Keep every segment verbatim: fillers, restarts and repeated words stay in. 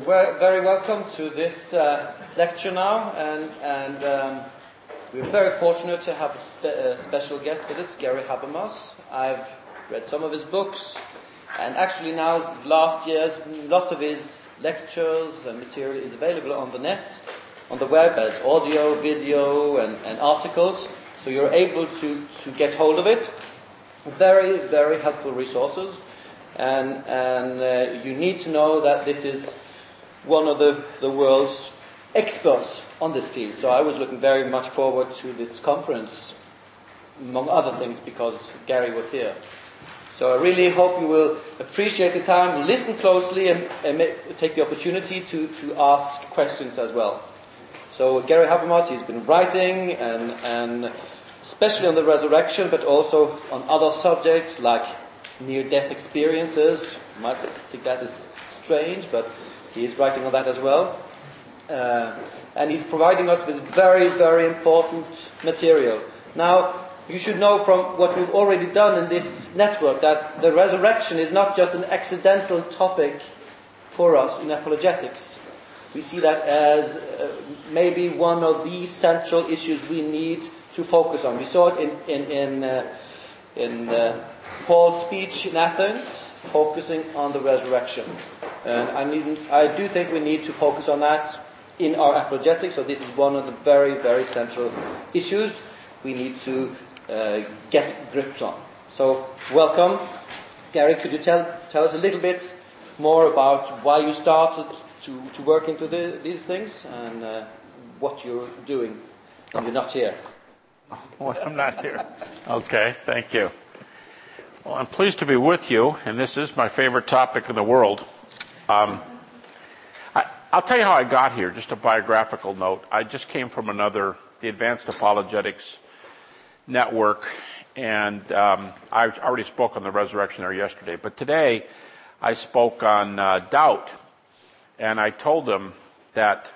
Well, very welcome to this uh, lecture now, and, and um, we're very fortunate to have a, spe- a special guest with us, Gary Habermas. I've read some of his books, and actually now, last year's, lots of his lectures and material is available on the net, on the web, as audio, video, and, and articles, so you're able to, to get hold of it. Very, very helpful resources, and, and uh, you need to know that this is one of the, the world's experts on this field. So I was looking very much forward to this conference, among other things, because Gary was here. So I really hope you will appreciate the time, listen closely, and, and make, take the opportunity to, to ask questions as well. So Gary Habermas, he's been writing, and, and especially on the resurrection, but also on other subjects like near-death experiences. You might think that is strange, but he is writing on that as well. Uh, and he's providing us with very, very important material. Now, you should know from what we've already done in this network that the resurrection is not just an accidental topic for us in apologetics. We see that as uh, maybe one of the central issues we need to focus on. We saw it in, in, in, uh, in uh, Paul's speech in Athens, focusing on the resurrection. And I, need, I do think we need to focus on that in our apologetics. So this is one of the very, very central issues we need to uh, get grips on. So welcome. Gary, could you tell tell us a little bit more about why you started to, to work into the, these things and uh, what you're doing when you're not here? When I'm not here. Okay, thank you. Well, I'm pleased to be with you, and this is my favorite topic in the world. Um, I, I'll tell you how I got here, just a biographical note. I just came from another, the Advanced Apologetics Network, and um, I already spoke on the resurrection there yesterday. But today, I spoke on uh, doubt, and I told them that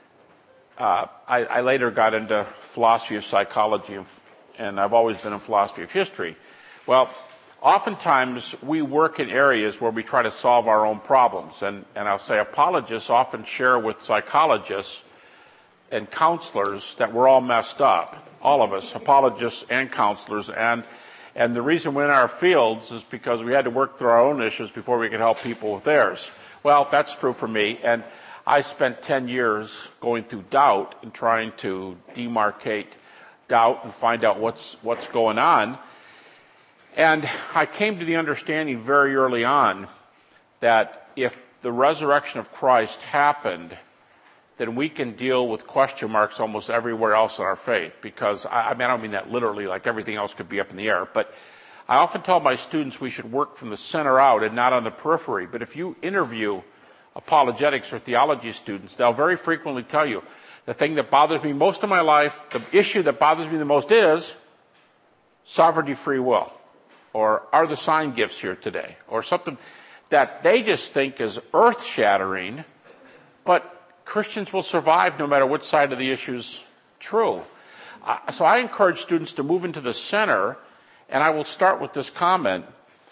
uh, I, I later got into philosophy of psychology, and I've always been in philosophy of history. Well, oftentimes, we work in areas where we try to solve our own problems. And, and I'll say apologists often share with psychologists and counselors that we're all messed up. All of us, apologists and counselors. And, and the reason we're in our fields is because we had to work through our own issues before we could help people with theirs. Well, that's true for me. And I spent ten years going through doubt and trying to demarcate doubt and find out what's, what's going on. And I came to the understanding very early on that if the resurrection of Christ happened, then we can deal with question marks almost everywhere else in our faith. Because, I, I mean, I don't mean that literally, like everything else could be up in the air. But I often tell my students we should work from the center out and not on the periphery. But if you interview apologetics or theology students, they'll very frequently tell you, the thing that bothers me most in my life, the issue that bothers me the most is sovereignty, free will. Or are the sign gifts here today? Or something that they just think is earth-shattering, but Christians will survive no matter which side of the issue's true. Uh, so I encourage students to move into the center, and I will start with this comment.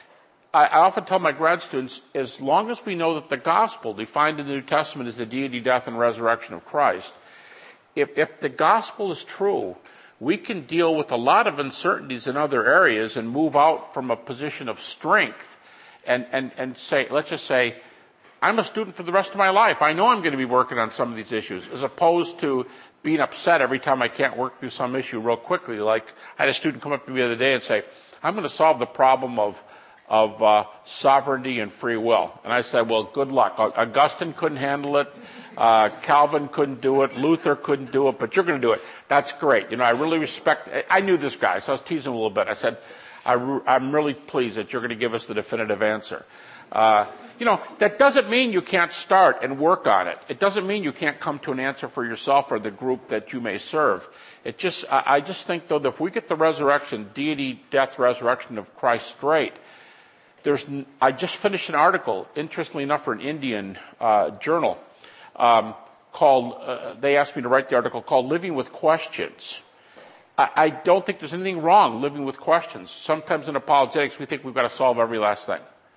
I, I often tell my grad students, as long as we know that the gospel, defined in the New Testament as the deity, death, and resurrection of Christ, if, if the gospel is true, we can deal with a lot of uncertainties in other areas and move out from a position of strength and, and, and say, let's just say, I'm a student for the rest of my life. I know I'm going to be working on some of these issues, as opposed to being upset every time I can't work through some issue real quickly. Like, I had a student come up to me the other day and say, I'm going to solve the problem of of uh, sovereignty and free will. And I said, well, good luck. Augustine couldn't handle it. Uh, Calvin couldn't do it. Luther couldn't do it, but you're going to do it. That's great. You know, I really respect, I knew this guy, so I was teasing him a little bit. I said, I re- I'm really pleased that you're going to give us the definitive answer. Uh, you know, that doesn't mean you can't start and work on it. It doesn't mean you can't come to an answer for yourself or the group that you may serve. It just, I, I just think, though, that if we get the resurrection, deity, death, resurrection of Christ straight, There's, I just finished an article, interestingly enough, for an Indian uh, journal um, called, uh, they asked me to write the article called Living with Questions. I, I don't think there's anything wrong living with questions. Sometimes in apologetics we think we've got to solve every last thing.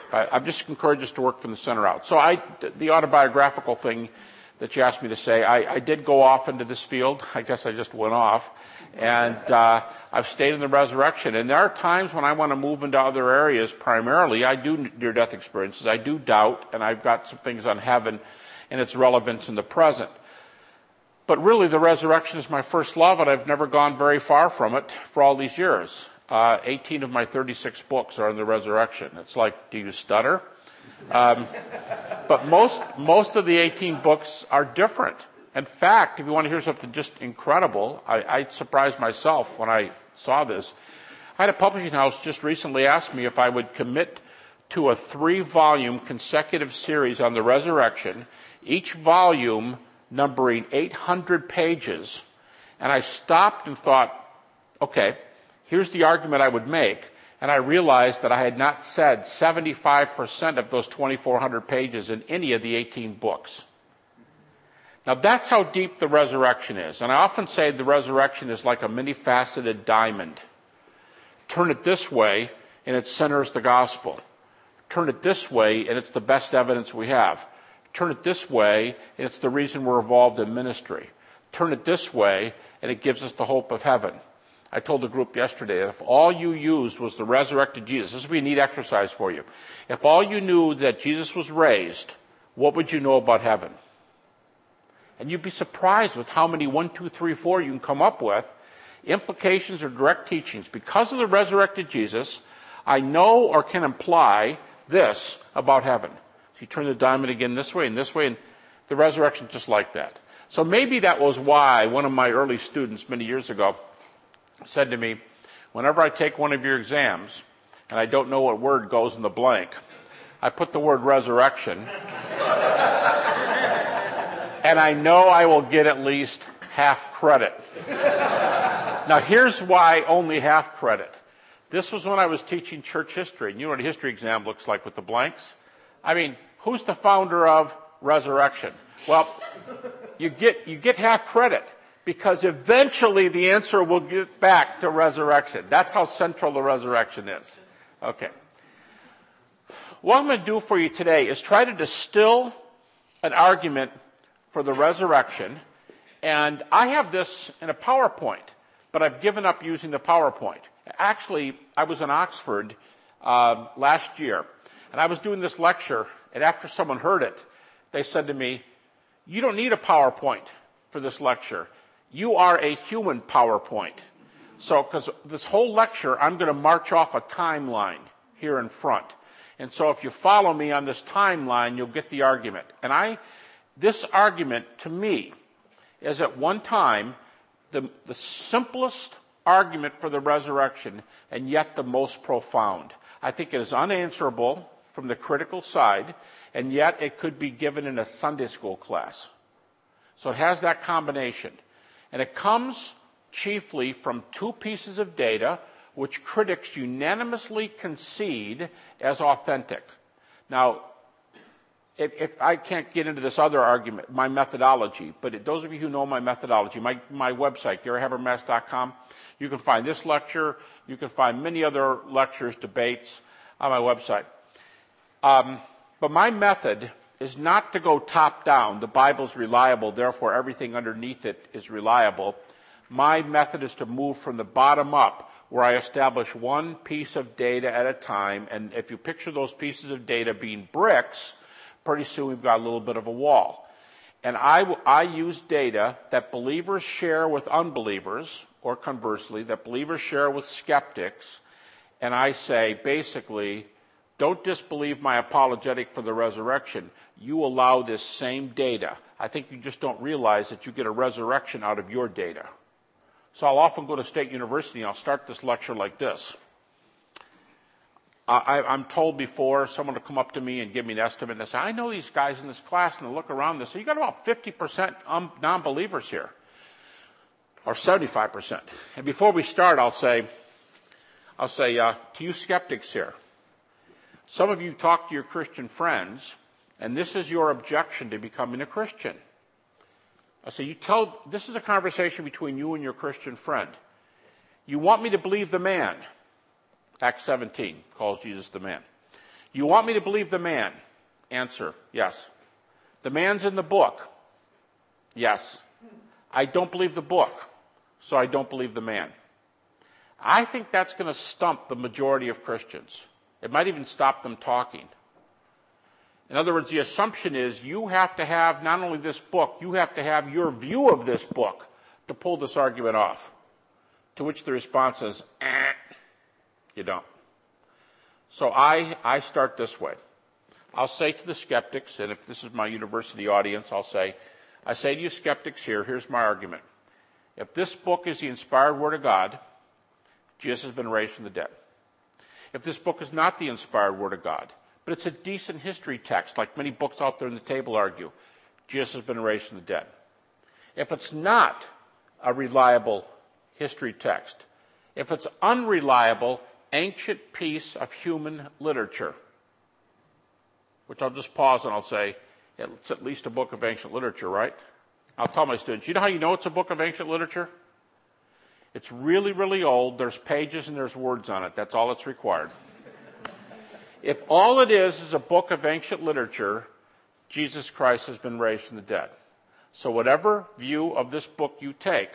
I, I'm just encouraged us to work from the center out. So I, the autobiographical thing that you asked me to say, I, I did go off into this field. I guess I just went off. And uh, I've stayed in the resurrection. And there are times when I want to move into other areas primarily. I do near-death experiences. I do doubt, and I've got some things on heaven and its relevance in the present. But really, the resurrection is my first love, and I've never gone very far from it for all these years. Uh, eighteen of my thirty-six books are on the resurrection. It's like, do you stutter? Um, but most most of the eighteen books are different. In fact, if you want to hear something just incredible, I, I surprised myself when I saw this. I had a publishing house just recently ask me if I would commit to a three-volume consecutive series on the resurrection, each volume numbering eight hundred pages. And I stopped and thought, okay, here's the argument I would make. And I realized that I had not said seventy-five percent of those twenty-four hundred pages in any of the eighteen books. Now that's how deep the resurrection is. And I often say the resurrection is like a many-faceted diamond. Turn it this way, and its center is the gospel. Turn it this way, and it's the best evidence we have. Turn it this way, and it's the reason we're involved in ministry. Turn it this way, and it gives us the hope of heaven. I told the group yesterday that if all you used was the resurrected Jesus, this would be a neat exercise for you. If all you knew that Jesus was raised, what would you know about heaven? And you'd be surprised with how many one, two, three, four you can come up with, implications or direct teachings. Because of the resurrected Jesus, I know or can imply this about heaven. So you turn the diamond again this way and this way, and the resurrection is just like that. So maybe that was why one of my early students many years ago said to me, whenever I take one of your exams and I don't know what word goes in the blank, I put the word resurrection, and I know I will get at least half credit. Now here's why only half credit. This was when I was teaching church history. And you know what a history exam looks like with the blanks? I mean, who's the founder of resurrection? Well, you get you get half credit because eventually the answer will get back to resurrection. That's how central the resurrection is. Okay. What I'm going to do for you today is try to distill an argument for the resurrection. And I have this in a PowerPoint, but I've given up using the PowerPoint. Actually, I was in Oxford uh, last year, and I was doing this lecture, and after someone heard it, they said to me, you don't need a PowerPoint for this lecture. You are a human PowerPoint. So, because this whole lecture, I'm going to march off a timeline here in front. And so if you follow me on this timeline, you'll get the argument. And I, this argument, to me, is at one time the, the simplest argument for the resurrection, and yet the most profound. I think it is unanswerable from the critical side, and yet it could be given in a Sunday school class. So it has that combination. And it comes chiefly from two pieces of data which critics unanimously concede as authentic. Now, if, if I can't get into this other argument, my methodology, but those of you who know my methodology, my, my website, Gary Habermas dot com, you can find this lecture. You can find many other lectures, debates on my website. Um, but my method is not to go top down. The Bible's reliable, therefore everything underneath it is reliable. My method is to move from the bottom up, where I establish one piece of data at a time. And if you picture those pieces of data being bricks, pretty soon we've got a little bit of a wall. And I, I use data that believers share with unbelievers, or conversely, that believers share with skeptics, and I say, basically, don't disbelieve my apologetic for the resurrection. You allow this same data. I think you just don't realize that you get a resurrection out of your data. So I'll often go to State University, and I'll start this lecture like this. I, I'm told before someone will come up to me and give me an estimate, and they say, I know these guys in this class, and they look around, and they say, you got about fifty percent um, non-believers here, or seventy-five percent. And before we start, I'll say, I'll say, uh, to you skeptics here, some of you talk to your Christian friends, and this is your objection to becoming a Christian. I say, you tell, this is a conversation between you and your Christian friend. You want me to believe the man. Acts seventeen calls Jesus the man. You want me to believe the man? Answer, yes. The man's in the book? Yes. I don't believe the book, so I don't believe the man. I think that's going to stump the majority of Christians. It might even stop them talking. In other words, the assumption is you have to have not only this book, you have to have your view of this book to pull this argument off. To which the response is, eh, you don't. So I, I start this way. I'll say to the skeptics, and if this is my university audience, I'll say, I say to you skeptics here, here's my argument. If this book is the inspired Word of God, Jesus has been raised from the dead. If this book is not the inspired Word of God, but it's a decent history text, like many books out there in the table argue, Jesus has been raised from the dead. If it's not a reliable history text, if it's unreliable, ancient piece of human literature, which I'll just pause and I'll say, it's at least a book of ancient literature, right? I'll tell my students, you know how you know it's a book of ancient literature? It's really, really old. There's pages and there's words on it. That's all that's required. If all it is is a book of ancient literature, Jesus Christ has been raised from the dead. So whatever view of this book you take,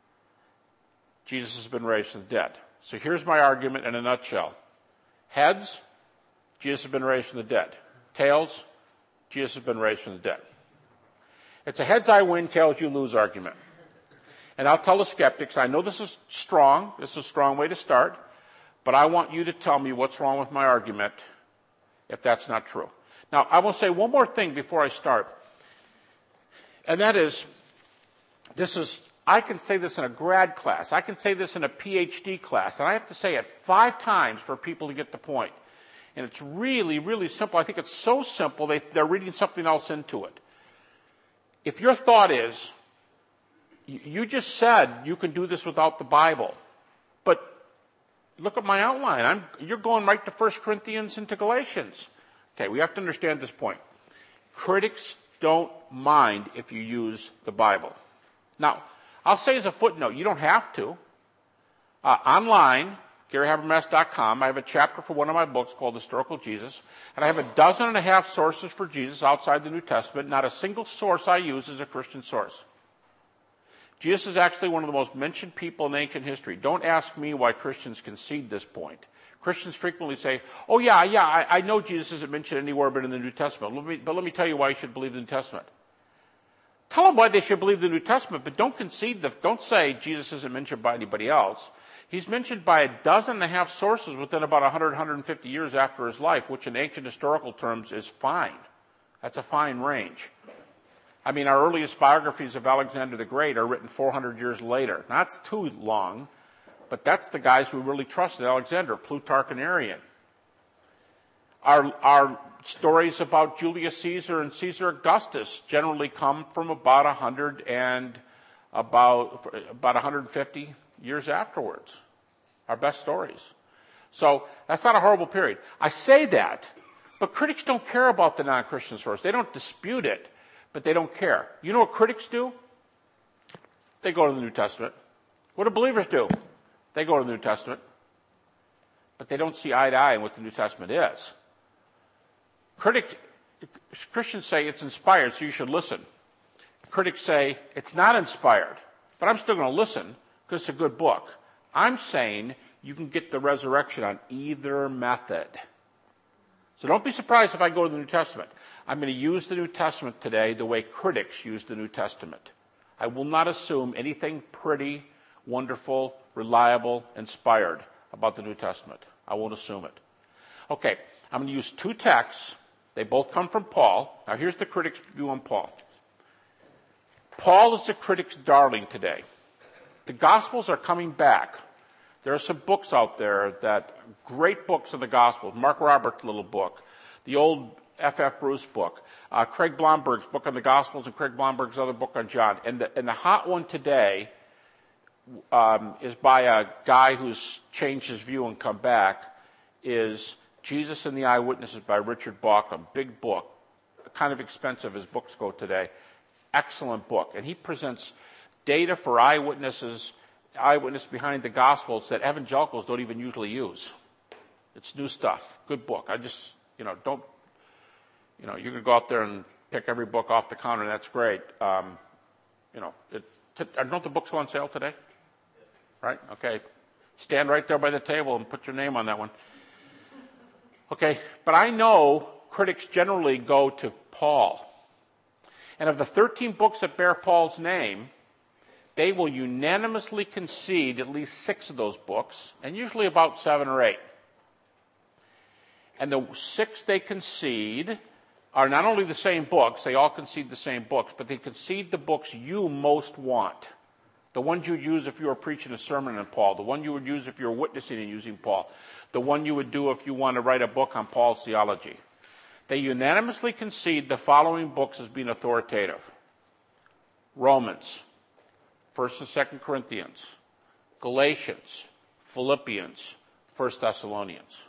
Jesus has been raised from the dead. So here's my argument in a nutshell. Heads, Jesus has been raised from the dead. Tails, Jesus has been raised from the dead. It's a heads I win, tails you lose argument. And I'll tell the skeptics, I know this is strong, this is a strong way to start, but I want you to tell me what's wrong with my argument if that's not true. Now, I will say one more thing before I start, and that is, this is, I can say this in a grad class, I can say this in a P H D class, and I have to say it five times for people to get the point. And it's really, really simple. I think it's so simple, they, they're reading something else into it. If your thought is, you just said you can do this without the Bible, but look at my outline. I'm, you're going right to First Corinthians and to Galatians. Okay, we have to understand this point. Critics don't mind if you use the Bible. Now, I'll say as a footnote, you don't have to. Uh, online, Gary Habermas dot com, I have a chapter for one of my books called Historical Jesus, and I have a dozen and a half sources for Jesus outside the New Testament. Not a single source I use is a Christian source. Jesus is actually one of the most mentioned people in ancient history. Don't ask me why Christians concede this point. Christians frequently say, oh yeah, yeah, I, I know Jesus isn't mentioned anywhere but in the New Testament, let me, but let me tell you why you should believe the New Testament. Tell them why they should believe the New Testament, but don't concede the, don't say Jesus isn't mentioned by anybody else. He's mentioned by a dozen and a half sources within about one hundred, one hundred fifty years after his life, which in ancient historical terms is fine. That's a fine range. I mean, our earliest biographies of Alexander the Great are written four hundred years later. That's too long, but that's the guys we really trusted, Alexander, Plutarch, and Arrian. Our, our stories about Julius Caesar and Caesar Augustus generally come from about one hundred and about, about one hundred fifty years afterwards. Our best stories. So that's not a horrible period. I say that, but critics don't care about the non-Christian source. They don't dispute it, but they don't care. You know what critics do? They go to the New Testament. What do believers do? They go to the New Testament. But they don't see eye to eye in what the New Testament is. Critics, Christians say it's inspired, so you should listen. Critics say it's not inspired, but I'm still going to listen because it's a good book. I'm saying you can get the resurrection on either method. So don't be surprised if I go to the New Testament. I'm going to use the New Testament today the way critics use the New Testament. I will not assume anything pretty, wonderful, reliable, inspired about the New Testament. I won't assume it. Okay, I'm going to use two texts. They both come from Paul. Now here's the critic's view on Paul. Paul is the critic's darling today. The Gospels are coming back. There are some books out there that, great books of the Gospels. Mark Roberts' little book. The old F F Bruce book. Uh, Craig Blomberg's book on the Gospels and Craig Blomberg's other book on John. And the, and the hot one today um, is by a guy who's changed his view and come back, is Jesus and the Eyewitnesses by Richard Bauckham. Big book. Kind of expensive as books go today. Excellent book. And he presents data for eyewitnesses, eyewitness behind the Gospels that evangelicals don't even usually use. It's new stuff. Good book. I just you know, don't, you know, you can go out there and pick every book off the counter, and that's great. Um, you know, it, t- don't the books go on sale today? Right? Okay. Stand right there by the table and put your name on that one. Okay, but I know critics generally go to Paul. And of the thirteen books that bear Paul's name, they will unanimously concede at least six of those books, and usually about seven or eight. And the six they concede are not only the same books, they all concede the same books, but they concede the books you most want. The ones you would use if you were preaching a sermon on Paul, the one you would use if you were witnessing and using Paul, the one you would do if you want to write a book on Paul's theology. They unanimously concede the following books as being authoritative: Romans, First and Second Corinthians, Galatians, Philippians, First Thessalonians.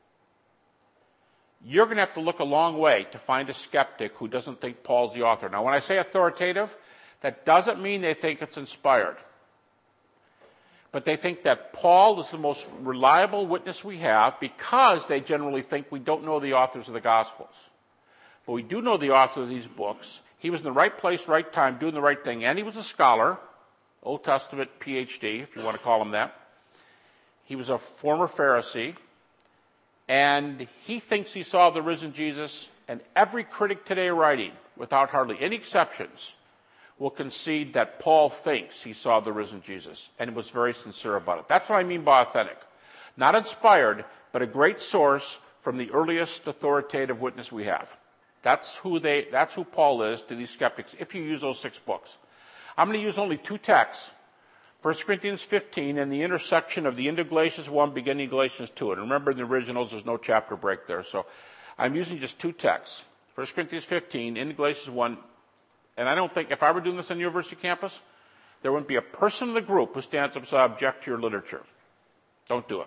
You're going to have to look a long way to find a skeptic who doesn't think Paul's the author. Now, when I say authoritative, that doesn't mean they think it's inspired. But they think that Paul is the most reliable witness we have because they generally think we don't know the authors of the Gospels. But we do know the author of these books. He was in the right place, right time, doing the right thing, and he was a scholar, Old Testament P H D, if you want to call him that. He was a former Pharisee, and he thinks he saw the risen Jesus, and every critic today writing, without hardly any exceptions, will concede that Paul thinks he saw the risen Jesus and was very sincere about it. That's what I mean by authentic. Not inspired, but a great source from the earliest authoritative witness we have. That's who they, that's who Paul is to these skeptics, if you use those six books. I'm going to use only two texts, First Corinthians fifteen and the intersection of the end of Galatians one beginning Galatians two. And remember, in the originals, there's no chapter break there. So I'm using just two texts. First Corinthians fifteen, into Galatians one. And I don't think, if I were doing this on university campus, there wouldn't be a person in the group who stands up and says, I object to your literature. Don't do it.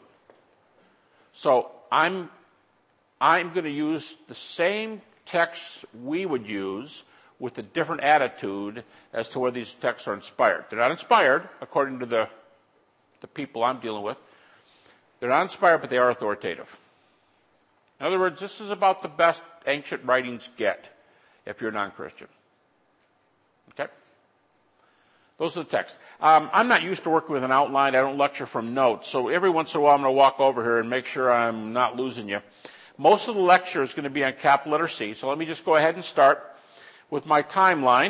So I'm, I'm going to use the same texts we would use with a different attitude as to whether these texts are inspired. They're not inspired, according to the, the people I'm dealing with. They're not inspired, but they are authoritative. In other words, this is about the best ancient writings get if you're non-Christian. Okay? Those are the texts. Um, I'm not used to working with an outline. I don't lecture from notes. So every once in a while, I'm going to walk over here and make sure I'm not losing you. Most of the lecture is going to be on capital letter C. So let me just go ahead and start with my timeline.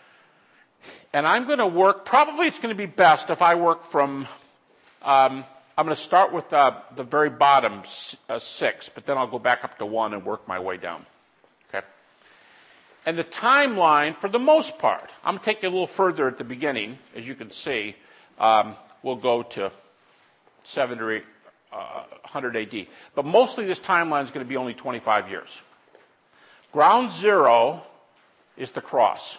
And I'm going to work, probably it's going to be best if I work from, um, I'm going to start with uh, the very bottom, uh, six, but then I'll go back up to one and work my way down. And the timeline, for the most part, I'm going to take you a little further at the beginning, as you can see. Um, we'll go to seventy or uh, one hundred A D. But mostly this timeline is going to be only twenty-five years. Ground zero is the cross.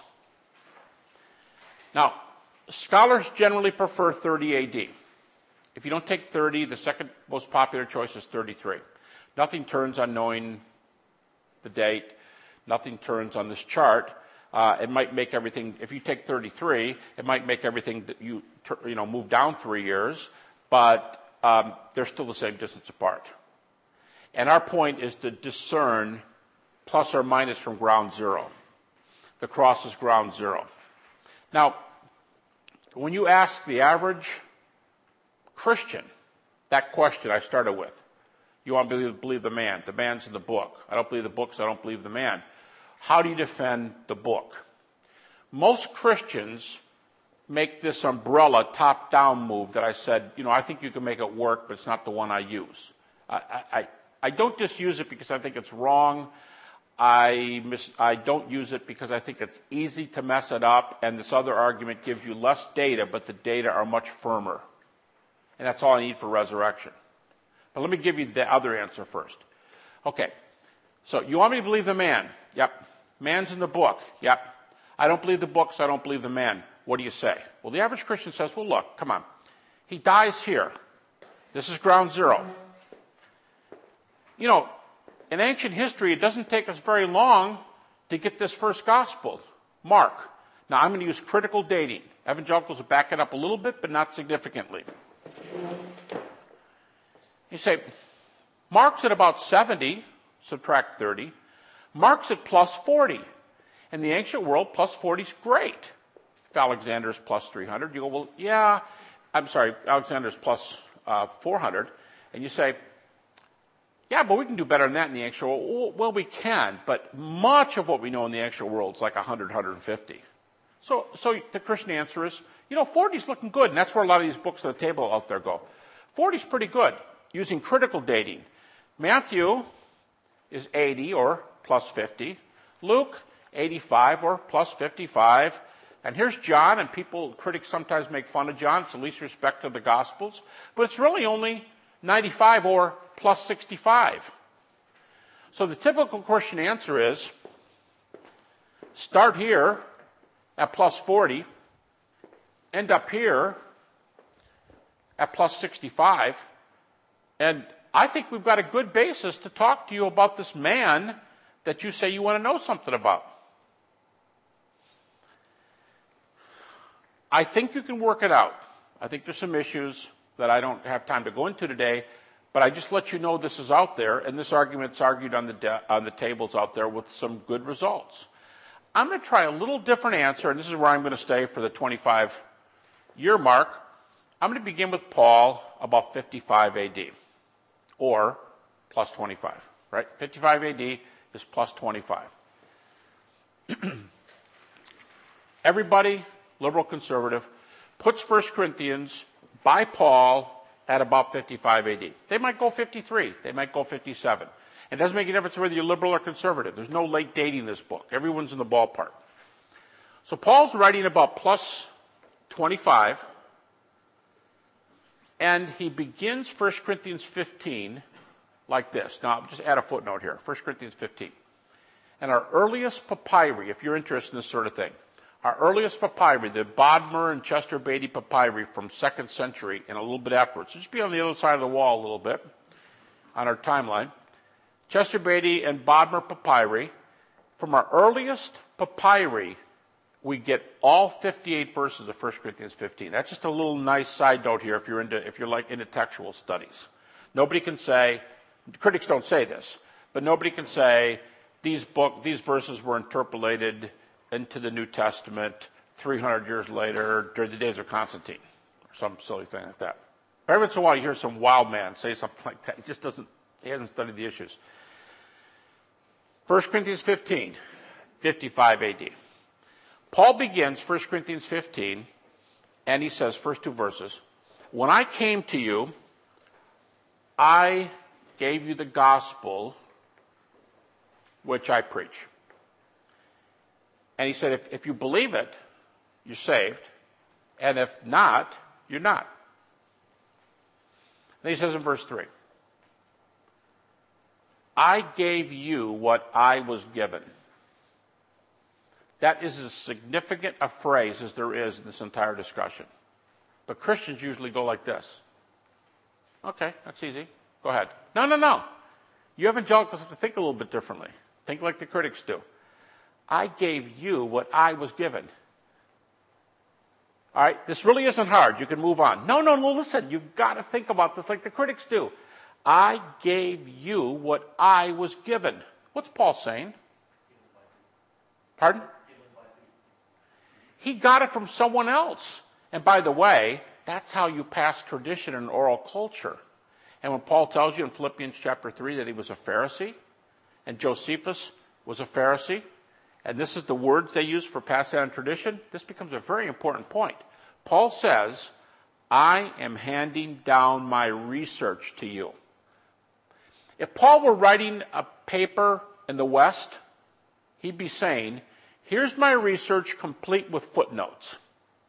Now, scholars generally prefer thirty A D. If you don't take thirty, the second most popular choice is thirty-three. Nothing turns on knowing the date. Nothing turns on this chart. Uh, it might make everything, if you take thirty-three, it might make everything that you, you know, move down three years, but um, they're still the same distance apart. And our point is to discern plus or minus from ground zero. The cross is ground zero. Now, when you ask the average Christian that question I started with, you want to believe, believe the man. The man's in the book. I don't believe the books. I don't believe the man. How do you defend the book? Most Christians make this umbrella top-down move that I said, you know, I think you can make it work, but it's not the one I use. I, I, I don't just use it because I think it's wrong. I, mis- I don't use it because I think it's easy to mess it up, and this other argument gives you less data, but the data are much firmer. And that's all I need for resurrection. But let me give you the other answer first. Okay, so you want me to believe the man? Yep. Man's in the book. Yep. I don't believe the book, so I don't believe the man. What do you say? Well, the average Christian says, well, look, come on. He dies here. This is ground zero. You know, in ancient history, it doesn't take us very long to get this first gospel, Mark. Now, I'm going to use critical dating. Evangelicals will back it up a little bit, but not significantly. You say, Mark's at about seventy, subtract thirty. Mark's at plus forty. In the ancient world, plus forty is great. If Alexander's plus three hundred, you go, well, yeah, I'm sorry, Alexander's plus uh, four hundred. And you say, yeah, but we can do better than that in the ancient world. Well, we can, but much of what we know in the ancient world is like one hundred, one hundred fifty. So, so the Christian answer is, you know, forty's looking good, and that's where a lot of these books on the table out there go. forty's pretty good, using critical dating. Matthew is eighty or plus fifty. Luke, eighty-five or plus fifty-five. And here's John, and people, critics sometimes make fun of John. It's the least respect of the Gospels. But it's really only ninety-five or plus sixty-five. So the typical Christian answer is, start here at plus forty, end up here at plus sixty-five, and I think we've got a good basis to talk to you about this man that you say you want to know something about. I think you can work it out. I think there's some issues that I don't have time to go into today, but I just let you know this is out there, and this argument's argued on the de- on the tables out there with some good results. I'm going to try a little different answer, and this is where I'm going to stay for the twenty-five year mark. I'm going to begin with Paul about fifty-five A D, or plus twenty-five, right? fifty-five A D is plus twenty-five. Everybody, liberal conservative, puts First Corinthians by Paul at about fifty-five A D. They might go fifty-three. They might go fifty-seven. It doesn't make a difference whether you're liberal or conservative. There's no late dating this book. Everyone's in the ballpark. So Paul's writing about plus twenty-five, and he begins First Corinthians fifteen like this. Now, I'll just add a footnote here. First Corinthians fifteen. And our earliest papyri, if you're interested in this sort of thing, our earliest papyri, the Bodmer and Chester Beatty papyri from second century and a little bit afterwards. So just be on the other side of the wall a little bit on our timeline. Chester Beatty and Bodmer papyri. From our earliest papyri, we get all fifty-eight verses of First Corinthians fifteen. That's just a little nice side note here if you're into, if you're like into textual studies. Nobody can say, critics don't say this, but nobody can say these book, these verses were interpolated into the New Testament three hundred years later during the days of Constantine, or some silly thing like that. Every once in a while you hear some wild man say something like that. He just doesn't, he hasn't studied the issues. First Corinthians fifteen, fifty-five A D. Paul begins First Corinthians fifteen, and he says, first two verses, when I came to you, I gave you the gospel which I preach. And he said, if, if you believe it, you're saved. And if not, you're not. Then he says in verse three, I gave you what I was given. That is as significant a phrase as there is in this entire discussion. But Christians usually go like this. Okay, that's easy. Go ahead. No, no, no. You evangelicals have to think a little bit differently. Think like the critics do. I gave you what I was given. All right, this really isn't hard. You can move on. No, no, no, listen. You've got to think about this like the critics do. I gave you what I was given. What's Paul saying? Pardon? He got it from someone else. And by the way, that's how you pass tradition and oral culture. And when Paul tells you in Philippians chapter three that he was a Pharisee, and Josephus was a Pharisee, and this is the words they use for passing on tradition, this becomes a very important point. Paul says, I am handing down my research to you. If Paul were writing a paper in the West, he'd be saying, here's my research complete with footnotes.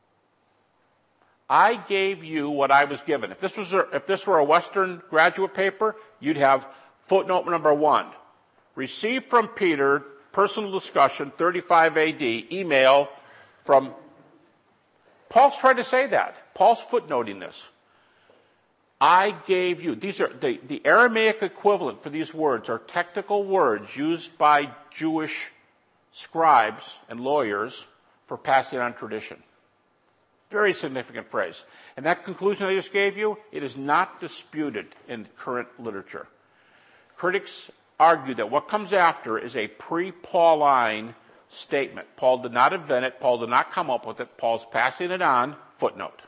I gave you what I was given. If this was a, if this were a Western graduate paper, you'd have footnote number one. Received from Peter, personal discussion, thirty-five A D, email from... Paul's trying to say that. Paul's footnoting this. I gave you. These are the, the Aramaic equivalent for these words are technical words used by Jewish scribes and lawyers for passing on tradition. Very significant phrase. And that conclusion I just gave you, it is not disputed in current literature. Critics argue that what comes after is a pre-Pauline statement. Paul did not invent it. Paul did not come up with it. Paul's passing it on, footnote.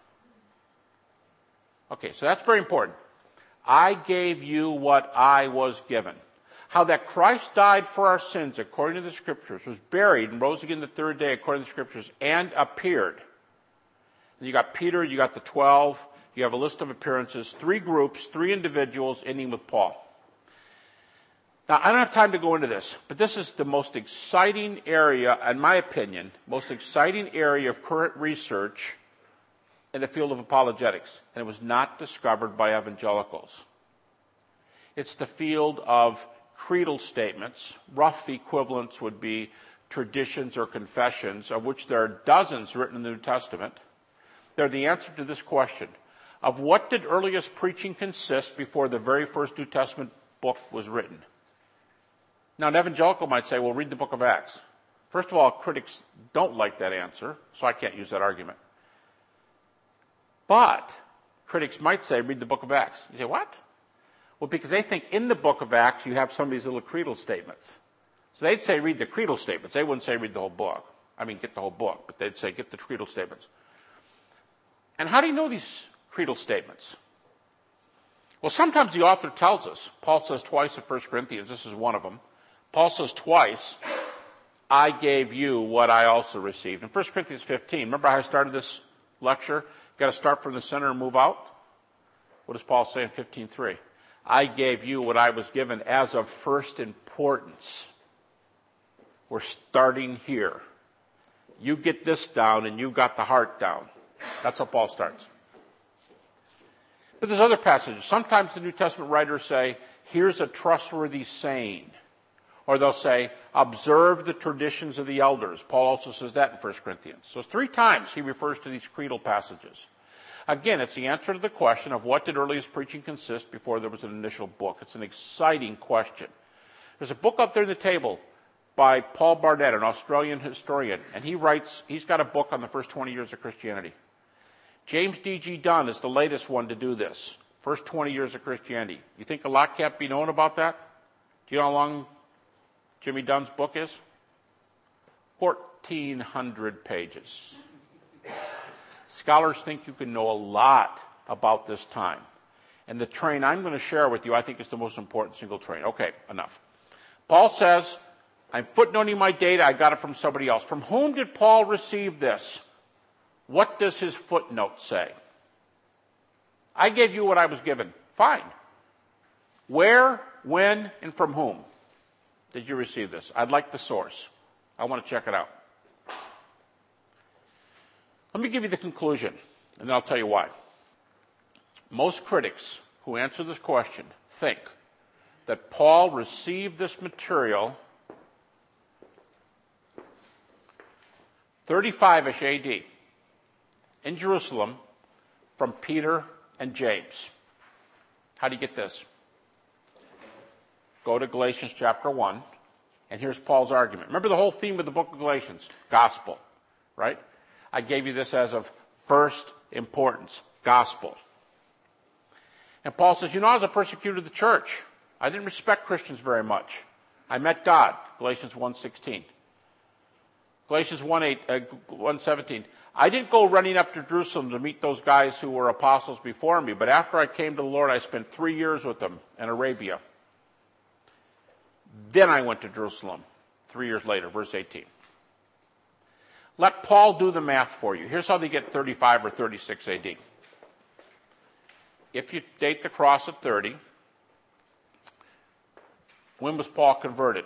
Okay, so that's very important. I gave you what I was given. How that Christ died for our sins according to the Scriptures, was buried and rose again the third day according to the Scriptures, and appeared. And you got Peter, you got the twelve, you have a list of appearances, three groups, three individuals, ending with Paul. Now, I don't have time to go into this, but this is the most exciting area, in my opinion, most exciting area of current research in the field of apologetics, and it was not discovered by evangelicals. It's the field of creedal statements. Rough equivalents would be traditions or confessions, of which there are dozens written in the New Testament. They're the answer to this question: of what did earliest preaching consist before the very first New Testament book was written? Now, an evangelical might say, well, read the book of Acts. First of all, critics don't like that answer, so I can't use that argument. But critics might say, read the book of Acts. You say, what? Well, because they think in the book of Acts you have some of these little creedal statements. So they'd say, read the creedal statements. They wouldn't say, read the whole book. I mean, get the whole book, but they'd say, get the creedal statements. And how do you know these creedal statements? Well, sometimes the author tells us. Paul says twice in First Corinthians, this is one of them. Paul says twice, I gave you what I also received. In First Corinthians fifteen, remember how I started this lecture? You've got to start from the center and move out. What does Paul say in fifteen three? I gave you what I was given as of first importance. We're starting here. You get this down and you've got the heart down. That's how Paul starts. But there's other passages. Sometimes the New Testament writers say, here's a trustworthy saying. Or they'll say, observe the traditions of the elders. Paul also says that in First Corinthians. So three times he refers to these creedal passages. Again, it's the answer to the question of what did earliest preaching consist before there was an initial book. It's an exciting question. There's a book up there on the table by Paul Barnett, an Australian historian, and he writes, he's got a book on the first twenty years of Christianity. James D G Dunn is the latest one to do this. First twenty years of Christianity. You think a lot can't be known about that? Do you know how long Jimmy Dunn's book is? fourteen hundred pages. Scholars think you can know a lot about this time. And the train I'm going to share with you, I think, is the most important single train. Okay, enough. Paul says, I'm footnoting my data. I got it from somebody else. From whom did Paul receive this? What does his footnote say? I gave you what I was given. Fine. Where, when, and from whom did you receive this? I'd like the source. I want to check it out. Let me give you the conclusion, and then I'll tell you why. Most critics who answer this question think that Paul received this material thirty-five-ish A D in Jerusalem from Peter and James. How do you get this? Go to Galatians chapter one, and here's Paul's argument. Remember the whole theme of the book of Galatians? Gospel, right? I gave you this as of first importance, gospel. And Paul says, you know, I was a persecutor of the church. I didn't respect Christians very much. I met God, Galatians one sixteen. Galatians one eight, uh, one seventeen. I didn't go running up to Jerusalem to meet those guys who were apostles before me, but after I came to the Lord, I spent three years with them in Arabia. Then I went to Jerusalem, three years later, verse eighteen. Let Paul do the math for you. Here's how they get thirty-five or thirty-six A D. If you date the cross at thirty, when was Paul converted?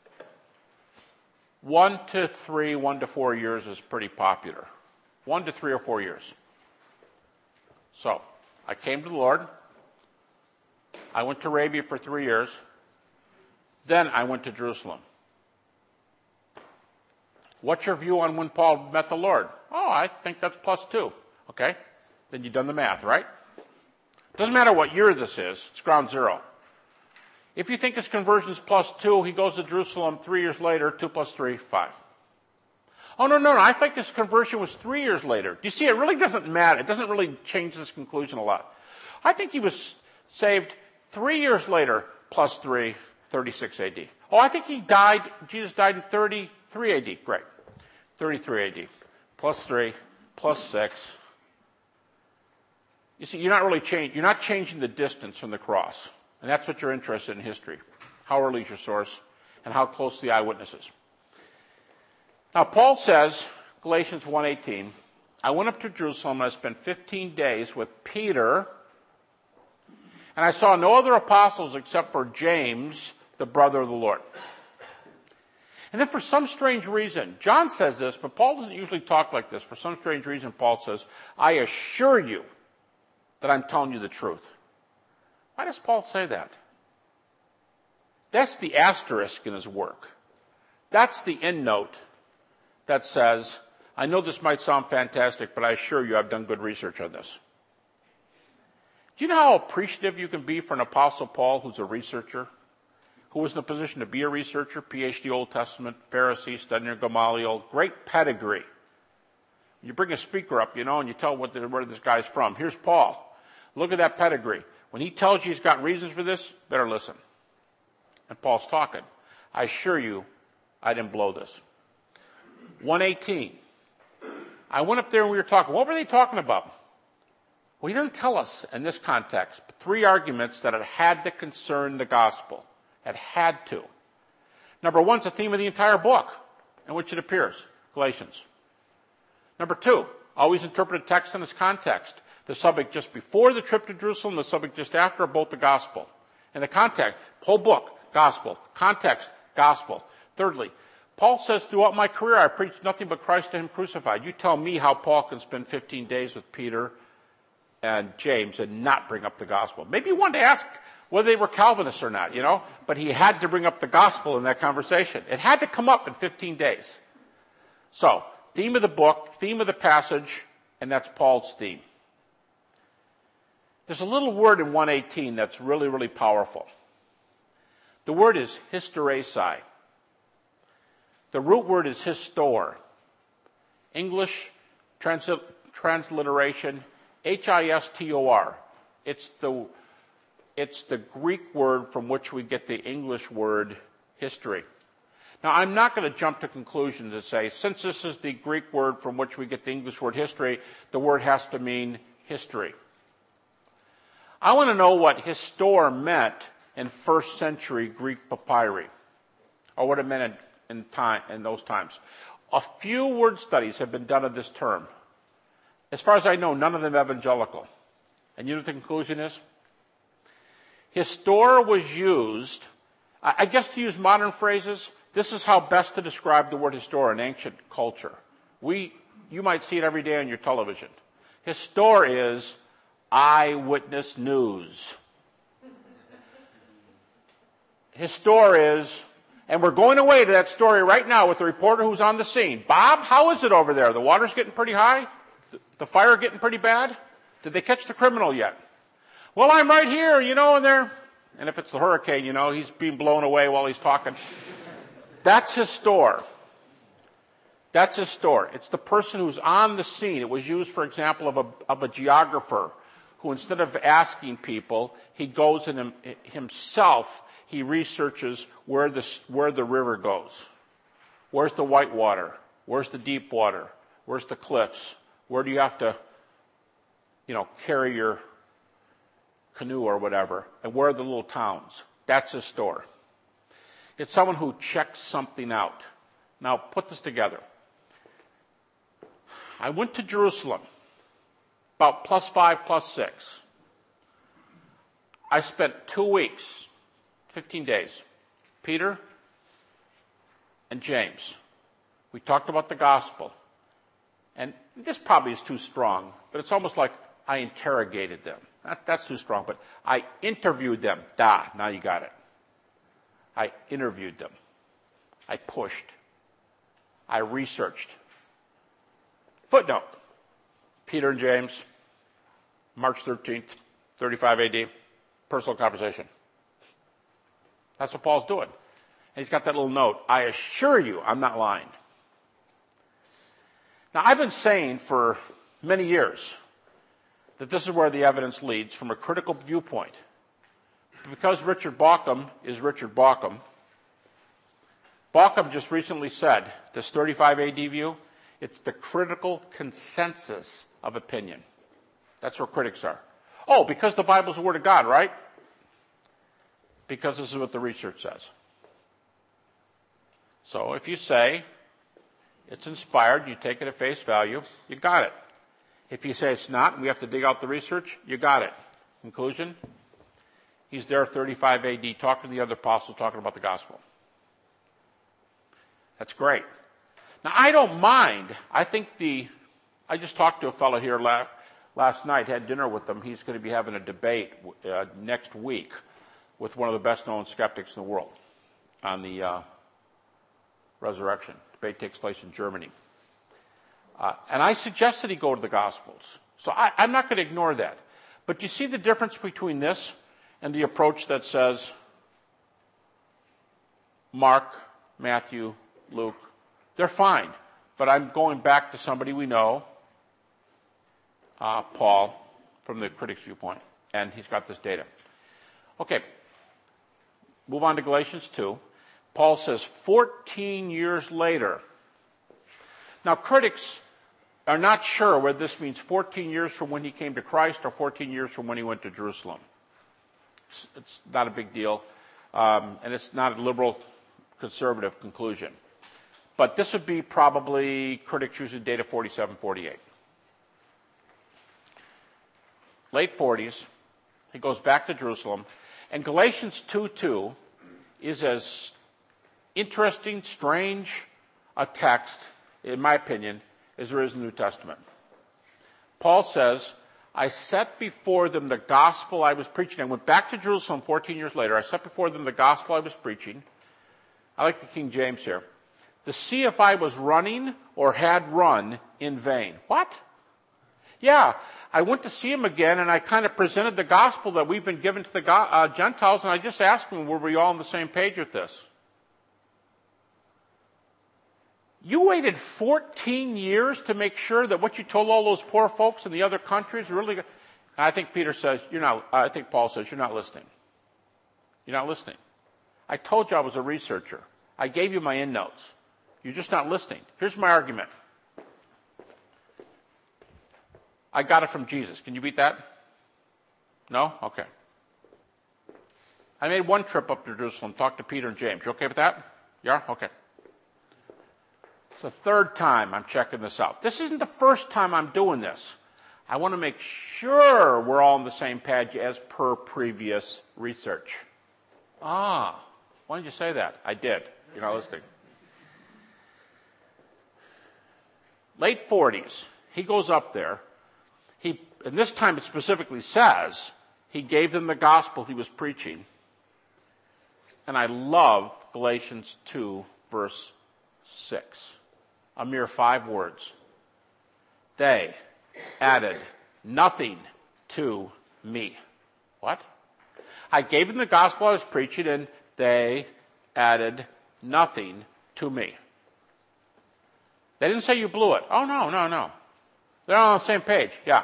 One to three, one to four years is pretty popular. One to three or four years. So, I came to the Lord. I went to Arabia for three years. Then I went to Jerusalem. What's your view on when Paul met the Lord? Oh, I think that's plus two. Okay? Then you've done the math, right? Doesn't matter what year this is. It's ground zero. If you think his conversion is plus two, he goes to Jerusalem three years later. Two plus three, five. Oh, no, no, no. I think his conversion was three years later. Do you see? It really doesn't matter. It doesn't really change this conclusion a lot. I think he was saved three years later, plus three, thirty-six A D. Oh, I think he died, Jesus died in thirty-three A D. Great. thirty-three A D. Plus three, plus six. You see, you're not really changing, you're not changing the distance from the cross. And that's what you're interested in history. How early is your source, and how close the eyewitnesses. Now, Paul says, Galatians one eighteen, I went up to Jerusalem and I spent fifteen days with Peter, and I saw no other apostles except for James, the brother of the Lord. And then for some strange reason, John says this, but Paul doesn't usually talk like this. For some strange reason, Paul says, I assure you that I'm telling you the truth. Why does Paul say that? That's the asterisk in his work. That's the end note that says, I know this might sound fantastic, but I assure you I've done good research on this. Do you know how appreciative you can be for an Apostle Paul who's a researcher, who was in a position to be a researcher, P H D Old Testament, Pharisee, studying Gamaliel, great pedigree. You bring a speaker up, you know, and you tell what the, where this guy's from. Here's Paul. Look at that pedigree. When he tells you he's got reasons for this, better listen. And Paul's talking. I assure you, I didn't blow this. one eighteen. I went up there and we were talking. What were they talking about? Well, he doesn't tell us in this context, but three arguments that it had to concern the gospel. It had to. Number one, it's a theme of the entire book in which it appears, Galatians. Number two, always interpret a text in its context. The subject just before the trip to Jerusalem, the subject just after are both the gospel. And the context, whole book, gospel. Context, gospel. Thirdly, Paul says, throughout my career, I preached nothing but Christ and him crucified. You tell me how Paul can spend fifteen days with Peter and James and not bring up the gospel. Maybe he wanted to ask whether they were Calvinists or not, you know, but he had to bring up the gospel in that conversation. It had to come up in fifteen days. So, theme of the book, theme of the passage, and that's Paul's theme. There's a little word in one eighteen that's really, really powerful. The word is hysteresis. The root word is histor. English trans- transliteration, H I S T O R. It's the, it's the Greek word from which we get the English word history. Now, I'm not going to jump to conclusions and say, since this is the Greek word from which we get the English word history, the word has to mean history. I want to know what histor meant in first century Greek papyri, or what it meant in In, time, in those times. A few word studies have been done of this term. As far as I know, none of them evangelical. And you know what the conclusion is? Histor was used, I guess to use modern phrases, this is how best to describe the word histor in ancient culture. We, you might see it every day on your television. Histor is eyewitness news. Histor is, and we're going away to that story right now with the reporter who's on the scene. Bob, how is it over there? The water's getting pretty high? The fire getting pretty bad? Did they catch the criminal yet? Well, I'm right here, you know, and they're, and if it's the hurricane, you know, he's being blown away while he's talking. That's histor. That's histor. It's the person who's on the scene. It was used, for example, of a, of a geographer who, instead of asking people, he goes and himself, he researches where the, where the river goes. Where's the white water? Where's the deep water? Where's the cliffs? Where do you have to, you know, carry your canoe or whatever? And where are the little towns? That's histor. It's someone who checks something out. Now, put this together. I went to Jerusalem, about plus five, plus six. I spent two weeks, fifteen days, Peter and James. We talked about the gospel. And this probably is too strong, but it's almost like I interrogated them. That, that's too strong, but I interviewed them. Da, now you got it. I interviewed them. I pushed. I researched. Footnote. Peter and James, March thirteenth, thirty-five A D, personal conversation. That's what Paul's doing. And he's got that little note. I assure you, I'm not lying. Now, I've been saying for many years that this is where the evidence leads from a critical viewpoint. because Richard Bauckham is Richard Bauckham, Bauckham just recently said, this thirty-five A D view, it's the critical consensus of opinion. That's where critics are. Oh, because the Bible's the Word of God, right? Because this is what the research says. So if you say it's inspired, you take it at face value, you got it. If you say it's not, and we have to dig out the research, you got it. Conclusion? He's there thirty-five A D talking to the other apostles, talking about the gospel. That's great. Now, I don't mind. I think the, I just talked to a fellow here la- last night, had dinner with him. He's going to be having a debate uh, next week with one of the best-known skeptics in the world on the uh, resurrection. Debate takes place in Germany. Uh, and I suggested he go to the Gospels. So I, I'm not going to ignore that. But do you see the difference between this and the approach that says Mark, Matthew, Luke, they're fine. But I'm going back to somebody we know, uh, Paul, from the critic's viewpoint. And he's got this data. Okay. Move on to Galatians two. Paul says fourteen years later. Now, critics are not sure whether this means fourteen years from when he came to Christ or fourteen years from when he went to Jerusalem. It's, it's not a big deal, um, and it's not a liberal conservative conclusion. But this would be probably critics using data forty-seven, forty-eight. Late forties, he goes back to Jerusalem, and Galatians two two is as interesting, strange a text, in my opinion, as there is in the New Testament. Paul says, I set before them the gospel I was preaching. I went back to Jerusalem fourteen years later. I set before them the gospel I was preaching. I like the King James here. To see if I was running or had run in vain. What? Yeah, I went to see him again, and I kind of presented the gospel that we've been given to the uh, Gentiles, and I just asked him, were we all on the same page with this? You waited fourteen years to make sure that what you told all those poor folks in the other countries really. I think Peter says you're not. I think Paul says you're not listening. You're not listening. I told you I was a researcher. I gave you my endnotes. You're just not listening. Here's my argument. I got it from Jesus. Can you beat that? No? Okay. I made one trip up to Jerusalem, talked to Peter and James. You okay with that? Yeah? Okay. It's the third time I'm checking this out. This isn't the first time I'm doing this. I want to make sure we're all on the same page as per previous research. Ah, why did you say that? I did. You're not listening. Late forties, he goes up there. He, and this time it specifically says he gave them the gospel he was preaching. And I love Galatians two, verse six. A mere five words. They added nothing to me. What? I gave them the gospel I was preaching, and they added nothing to me. They didn't say you blew it. Oh, no, no, no. They're all on the same page. Yeah.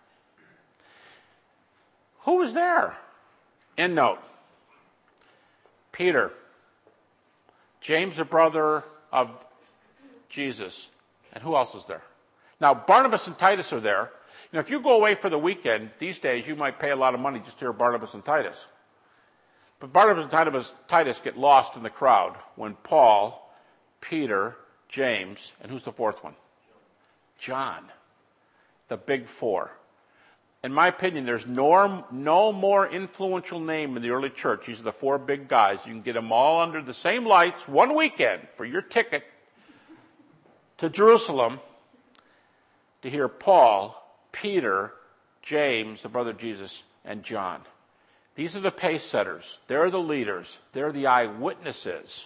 Who was there? End note. Peter. James, the brother of Jesus. And who else is there? Now, Barnabas and Titus are there. You know, if you go away for the weekend, these days, you might pay a lot of money just to hear Barnabas and Titus. But Barnabas and Titus, Titus get lost in the crowd when Paul, Peter, James, and who's the fourth one? John. The big four. In my opinion, there's no, no more influential name in the early church. These are the four big guys. You can get them all under the same lights one weekend for your ticket to Jerusalem to hear Paul, Peter, James, the brother of Jesus, and John. These are the pace setters. They're the leaders. They're the eyewitnesses.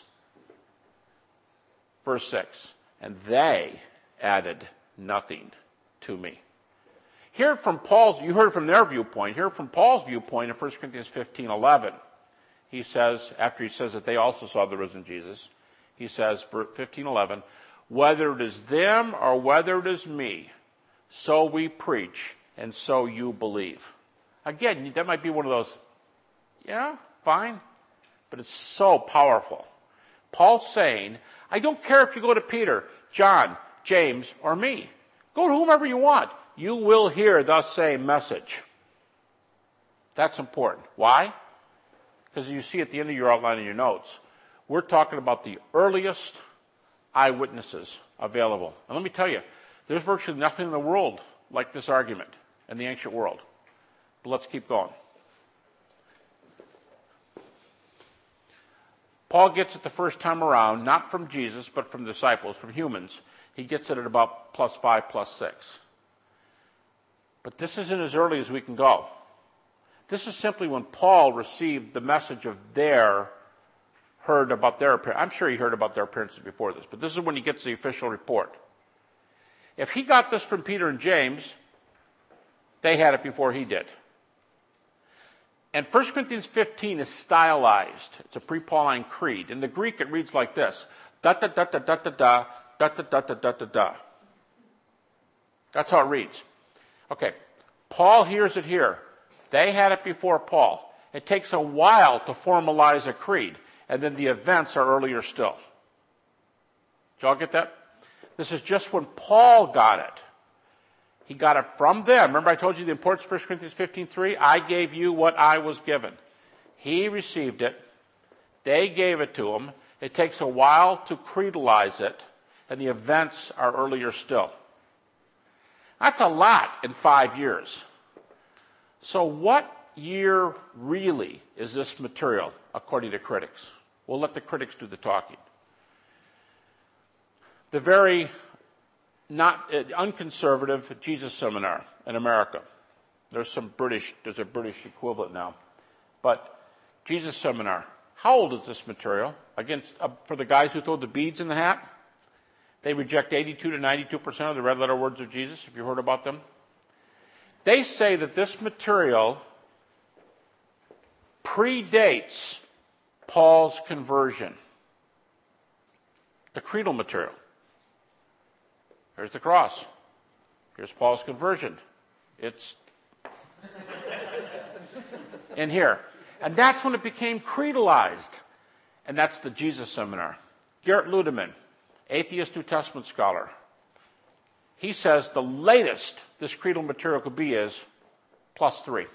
Verse six. And they added nothing to me. Hear from Paul's, you heard from their viewpoint. Hear from Paul's viewpoint in First Corinthians fifteen eleven. He says, after he says that they also saw the risen Jesus, he says, fifteen eleven, whether it is them or whether it is me, so we preach and so you believe. Again, that might be one of those, Yeah, fine. But it's so powerful. Paul's saying, I don't care if you go to Peter, John, James, or me. Go to whomever you want. You will hear the same message. That's important. Why? Because you see at the end of your outline in your notes, we're talking about the earliest eyewitnesses available. And let me tell you, there's virtually nothing in the world like this argument in the ancient world. But let's keep going. Paul gets it the first time around, not from Jesus, but from disciples, from humans. He gets it at about plus five, plus six. But this isn't as early as we can go. This is simply when Paul received the message of their, heard about their appearance. I'm sure he heard about their appearances before this, but this is when he gets the official report. If he got this from Peter and James, they had it before he did. And First Corinthians fifteen is stylized. It's a pre-Pauline creed. In the Greek, it reads like this. Da da da da da da da da da da da da da da. That's how it reads. Okay, Paul hears it here. They had it before Paul. It takes a while to formalize a creed, and then the events are earlier still. Did y'all get that? This is just when Paul got it. He got it from them. Remember I told you the importance of First Corinthians fifteen three? I gave you what I was given. He received it. They gave it to him. It takes a while to creedalize it, and the events are earlier still. That's a lot in five years. So what year really is this material, according to critics? We'll let the critics do the talking. The very not uh, unconservative Jesus Seminar in America. There's some British, there's a British equivalent now. But Jesus Seminar, how old is this material? Against uh, for the guys who throw the beads in the hat? They reject eighty-two to ninety-two percent of the red letter words of Jesus, if you heard about them. They say that this material predates Paul's conversion. The creedal material. Here's the cross. Here's Paul's conversion. It's in here. And that's when it became creedalized. And that's the Jesus Seminar. Gerrit Ludemann, atheist New Testament scholar. He says the latest this creedal material could be is plus three.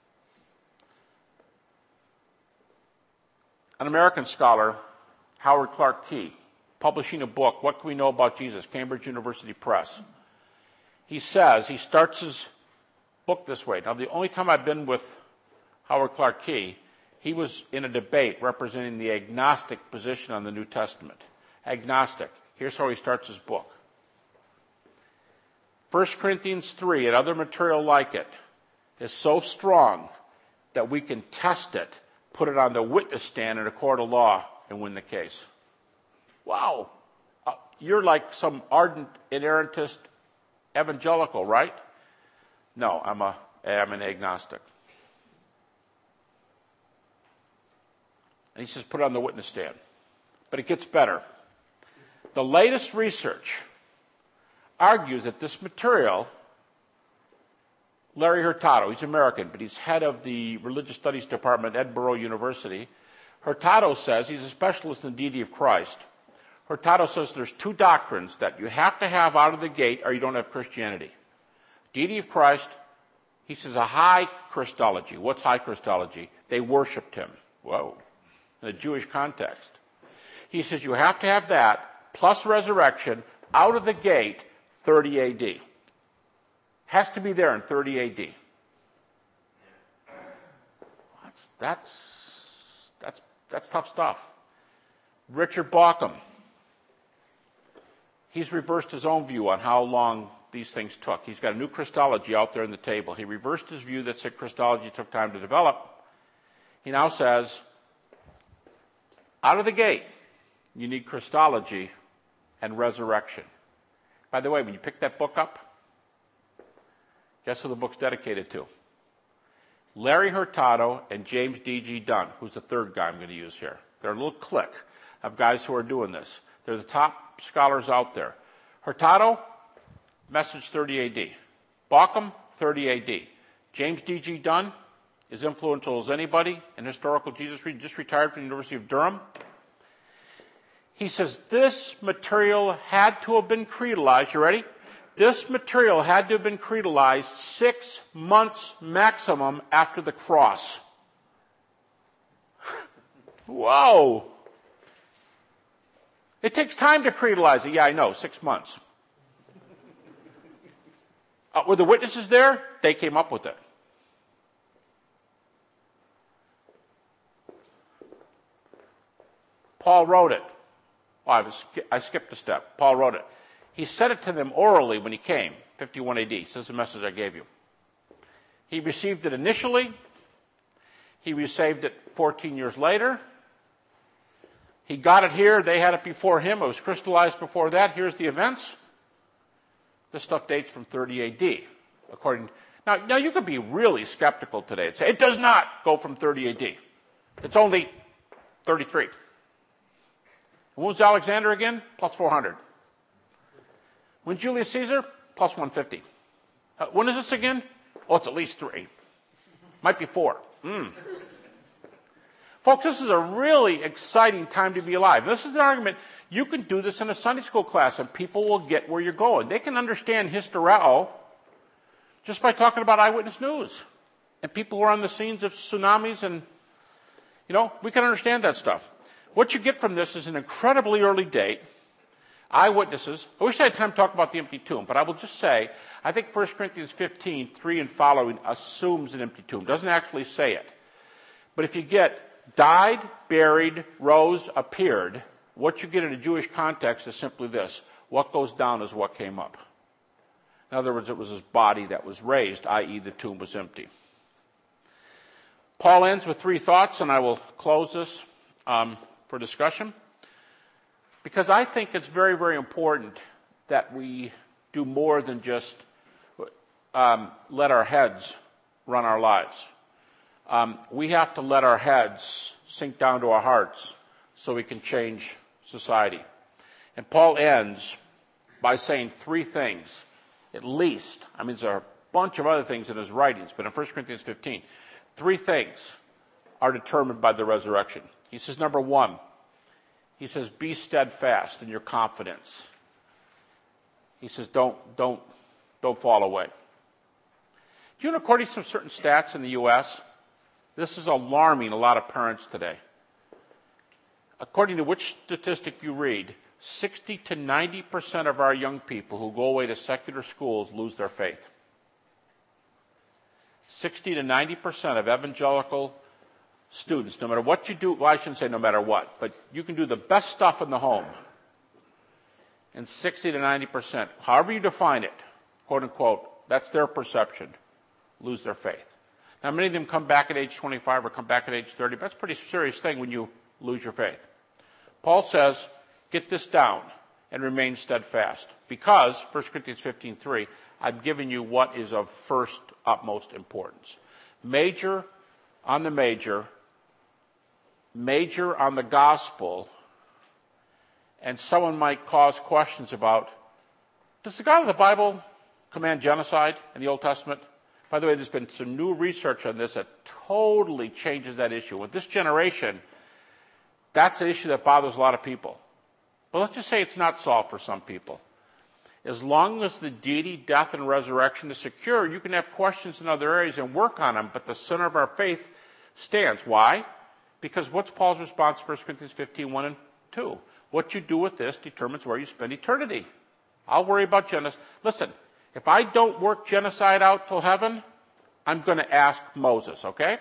An American scholar, Howard Clark Key, publishing a book, What Can We Know About Jesus? Cambridge University Press. He says, he starts his book this way. Now, the only time I've been with Howard Clark Key, he was in a debate representing the agnostic position on the New Testament. Agnostic. Here's how he starts his book. First Corinthians three and other material like it is so strong that we can test it, put it on the witness stand in a court of law, and win the case. Wow. Uh, you're like some ardent inerrantist evangelical, right? No, I'm a I'm an agnostic. And he says, put it on the witness stand. But it gets better. The latest research argues that this material, Larry Hurtado, he's American, but he's head of the Religious Studies Department at Edinburgh University. Hurtado says, he's a specialist in the deity of Christ. Hurtado says there's two doctrines that you have to have out of the gate or you don't have Christianity. Deity of Christ, he says a high Christology. What's high Christology? They worshipped him. Whoa. In a Jewish context. He says you have to have that plus resurrection out of the gate thirty A D. Has to be there in thirty A D. That's, that's, that's, that's tough stuff. Richard Bauckham. He's reversed his own view on how long these things took. He's got a new Christology out there on the table. He reversed his view that said Christology took time to develop. He now says, out of the gate, you need Christology and resurrection. By the way, when you pick that book up, guess who the book's dedicated to? Larry Hurtado and James D G Dunn, who's the third guy I'm going to use here. They're a little clique of guys who are doing this. They're the top scholars out there. Hurtado, message thirty A D. Bauckham, thirty A D. James D G Dunn, as influential as anybody in historical Jesus reading, just retired from the University of Durham. He says this material had to have been creedalized. You ready? This material had to have been creedalized six months maximum after the cross. Whoa! It takes time to creedalize it. Yeah, I know, six months. Uh, were the witnesses there? They came up with it. Paul wrote it. Oh, I, was, I skipped a step. Paul wrote it. He said it to them orally when he came, fifty-one A D. This is the message I gave you. He received it initially. He received it fourteen years later. He got it here. They had it before him. It was crystallized before that. Here's the events. This stuff dates from thirty A D. According now, now you could be really skeptical today and say it does not go from thirty A D. It's only thirty-three. When was Alexander again? Plus four hundred. When Julius Caesar? Plus one hundred fifty. Uh, when is this again? Oh, it's at least three. Might be four. Mm. Folks, this is a really exciting time to be alive. This is an argument. You can do this in a Sunday school class, and people will get where you're going. They can understand historeo just by talking about eyewitness news. And people who are on the scenes of tsunamis, and, you know, we can understand that stuff. What you get from this is an incredibly early date. Eyewitnesses. I wish I had time to talk about the empty tomb, but I will just say, I think First Corinthians fifteen, three and following assumes an empty tomb. Doesn't actually say it. But if you get died, buried, rose, appeared, what you get in a Jewish context is simply this. What goes down is what came up. In other words, it was his body that was raised, that is the tomb was empty. Paul ends with three thoughts, and I will close this um, for discussion. Because I think it's very, very important that we do more than just um, let our heads run our lives. Um, we have to let our heads sink down to our hearts so we can change society. And Paul ends by saying three things, at least. I mean, there are a bunch of other things in his writings, but in First Corinthians fifteen, three things are determined by the resurrection. He says, number one, he says, be steadfast in your confidence. He says, don't, don't, don't fall away. Do you know, according to some certain stats in the U S, this is alarming a lot of parents today. According to which statistic you read, sixty to ninety percent of our young people who go away to secular schools lose their faith. sixty to ninety percent of evangelical students, no matter what you do, well, I shouldn't say no matter what, but you can do the best stuff in the home. And sixty to ninety percent, however you define it, quote unquote, that's their perception, lose their faith. Now, many of them come back at age twenty-five or come back at age thirty, but that's a pretty serious thing when you lose your faith. Paul says, get this down and remain steadfast. Because, First Corinthians fifteen three, I've given you what is of first utmost importance. Major on the major, major on the gospel, and someone might cause questions about, does the God of the Bible command genocide in the Old Testament? By the way, there's been some new research on this that totally changes that issue. With this generation, that's an issue that bothers a lot of people. But let's just say it's not solved for some people. As long as the deity, death, and resurrection is secure, you can have questions in other areas and work on them, but the center of our faith stands. Why? Because what's Paul's response to First Corinthians fifteen, one and two? What you do with this determines where you spend eternity. I'll worry about genocide. Listen, if I don't work genocide out till heaven, I'm going to ask Moses, okay?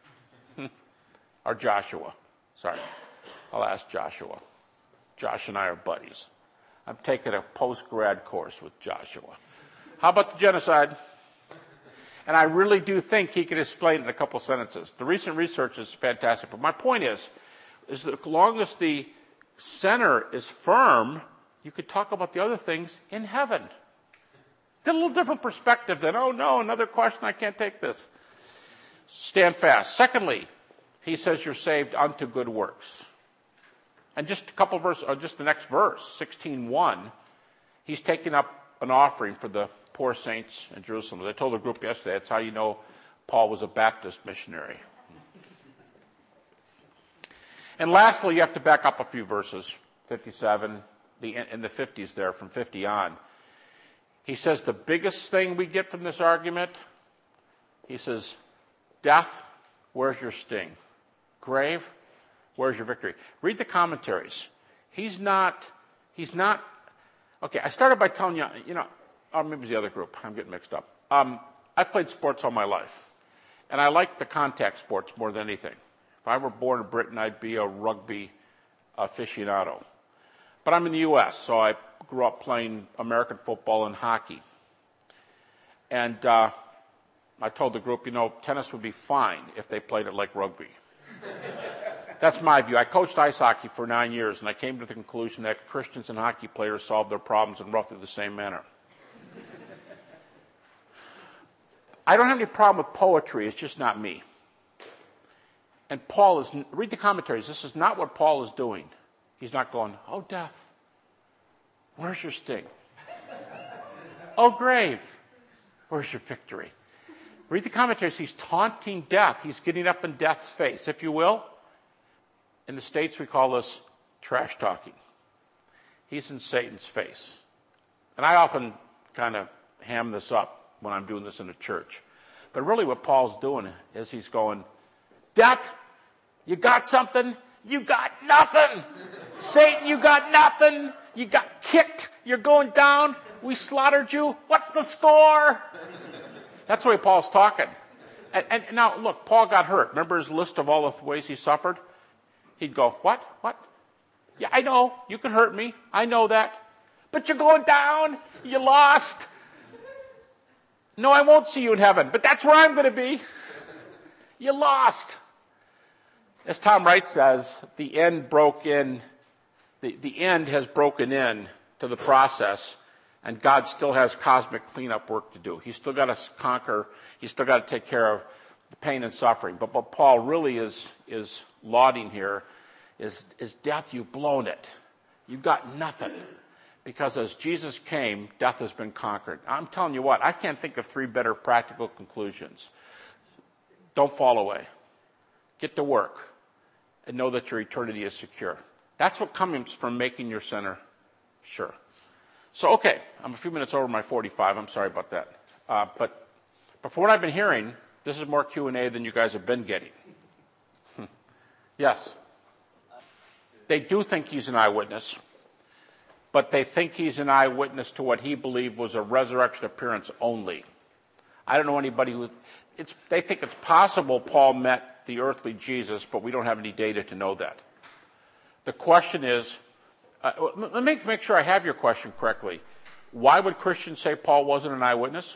Or Joshua. Sorry. I'll ask Joshua. Josh and I are buddies. I'm taking a post-grad course with Joshua. How about the genocide? And I really do think he can explain it in a couple sentences. The recent research is fantastic. But my point is, is that as long as the center is firm, you could talk about the other things in heaven. It's a little different perspective than, oh no, another question, I can't take this. Stand fast. Secondly, he says you're saved unto good works. And just a couple verses, or just the next verse, sixteen one, he's taking up an offering for the poor saints in Jerusalem. As I told the group yesterday, that's how you know Paul was a Baptist missionary. And lastly, you have to back up a few verses, fifty-seven, the, in the fifties there, from fifty on. He says the biggest thing we get from this argument, he says, death, where's your sting? Grave, where's your victory? Read the commentaries. He's not, he's not, okay, I started by telling you, you know, or maybe it was the other group, I'm getting mixed up. Um, I played sports all my life, and I like the contact sports more than anything. If I were born in Britain, I'd be a rugby aficionado. But I'm in the U S, so I grew up playing American football and hockey. And uh, I told the group, you know, tennis would be fine if they played it like rugby. That's my view. I coached ice hockey for nine years, and I came to the conclusion that Christians and hockey players solve their problems in roughly the same manner. I don't have any problem with poetry. It's just not me. And Paul is, read the commentaries. This is not what Paul is doing. He's not going, oh, death, where's your sting? Oh, grave, where's your victory? Read the commentaries. He's taunting death. He's getting up in death's face, if you will. In the States, we call this trash talking. He's in Satan's face. And I often kind of ham this up when I'm doing this in a church. But really what Paul's doing is he's going, death, you got something? You got nothing. Satan, you got nothing. You got kicked. You're going down. We slaughtered you. What's the score? That's the way Paul's talking. And, and now, look, Paul got hurt. Remember his list of all the ways he suffered? He'd go, what? What? Yeah, I know. You can hurt me. I know that. But you're going down. You lost. No, I won't see you in heaven. But that's where I'm going to be. You lost. As Tom Wright says, the end broke in, the, the end has broken in to the process, and God still has cosmic cleanup work to do. He's still got to conquer, he's still got to take care of the pain and suffering. But what Paul really is, is lauding here is, is death, you've blown it. You've got nothing. Because as Jesus came, death has been conquered. I'm telling you what, I can't think of three better practical conclusions. Don't fall away. Get to work. And know that your eternity is secure. That's what comes from making your center sure. So, okay, I'm a few minutes over my forty-five. I'm sorry about that. Uh, but, but for what I've been hearing, this is more Q and A than you guys have been getting. Hmm. Yes? They do think he's an eyewitness, but they think he's an eyewitness to what he believed was a resurrection appearance only. I don't know anybody who... It's, they think it's possible Paul met the earthly Jesus, but we don't have any data to know that. The question is, uh, let me make sure I have your question correctly. Why would Christians say Paul wasn't an eyewitness?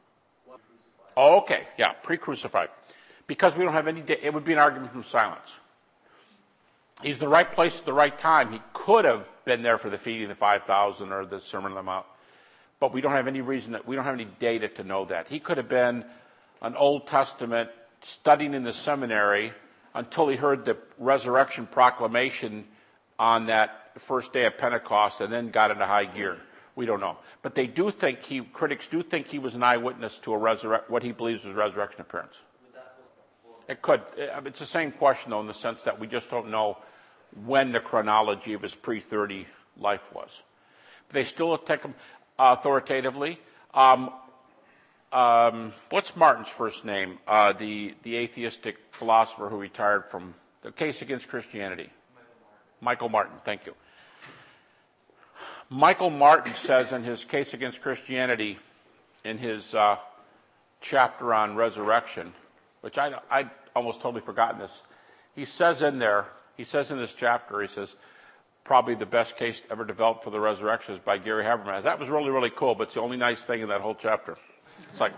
Oh, okay, yeah, pre-crucified. Because we don't have any data. It would be an argument from silence. He's in the right place at the right time. He could have been there for the feeding of the five thousand or the Sermon on the Mount. But we don't have any reason, that we don't have any data to know that. He could have been an Old Testament studying in the seminary until he heard the resurrection proclamation on that first day of Pentecost and then got into high gear. We don't know. But they do think he, critics do think he was an eyewitness to a resurre- what he believes was a resurrection appearance. It could. It's the same question, though, in the sense that we just don't know when the chronology of his pre thirty life was. But they still take him authoritatively. Um, Um, what's Martin's first name? Uh, the, the atheistic philosopher who retired from the Case Against Christianity. Michael Martin. Michael Martin, thank you. Michael Martin says in his Case Against Christianity, in his uh, chapter on resurrection, which I I almost totally forgotten this. He says in there, he says in this chapter, he says, probably the best case ever developed for the resurrection is by Gary Habermas. That was really, really cool, but it's the only nice thing in that whole chapter. It's like,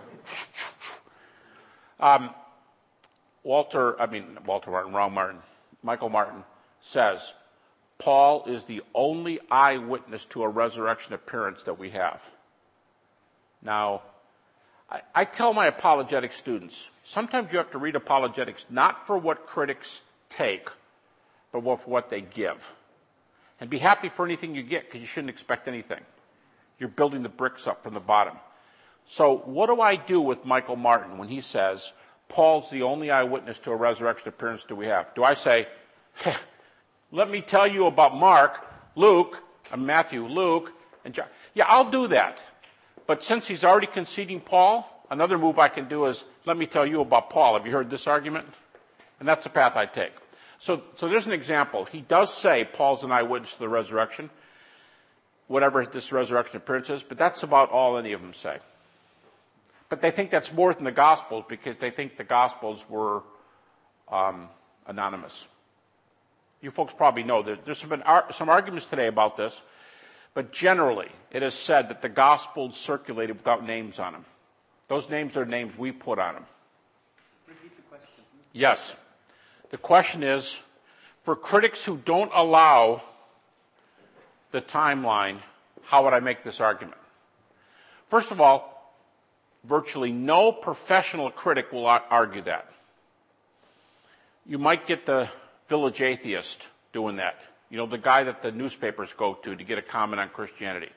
um, Walter, I mean, Walter Martin, wrong Martin, Michael Martin says, Paul is the only eyewitness to a resurrection appearance that we have. Now, I, I tell my apologetic students, sometimes you have to read apologetics not for what critics take, but for what they give. And be happy for anything you get, because you shouldn't expect anything. You're building the bricks up from the bottom. So what do I do with Michael Martin when he says, Paul's the only eyewitness to a resurrection appearance do we have? Do I say, let me tell you about Mark, Luke, uh, Matthew, Luke, and John? Yeah, I'll do that. But since he's already conceding Paul, another move I can do is, let me tell you about Paul. Have you heard this argument? And that's the path I take. So, so there's an example. He does say Paul's an eyewitness to the resurrection, whatever this resurrection appearance is, but that's about all any of them say. But they think that's more than the Gospels because they think the Gospels were um, anonymous. You folks probably know that there's been ar- some arguments today about this, but generally it is said that the Gospels circulated without names on them. Those names are names we put on them. Repeat the question. Yes. The question is, for critics who don't allow the timeline, how would I make this argument? First of all, virtually no professional critic will argue that. You might get the village atheist doing that. You know, the guy that the newspapers go to to get a comment on Christianity.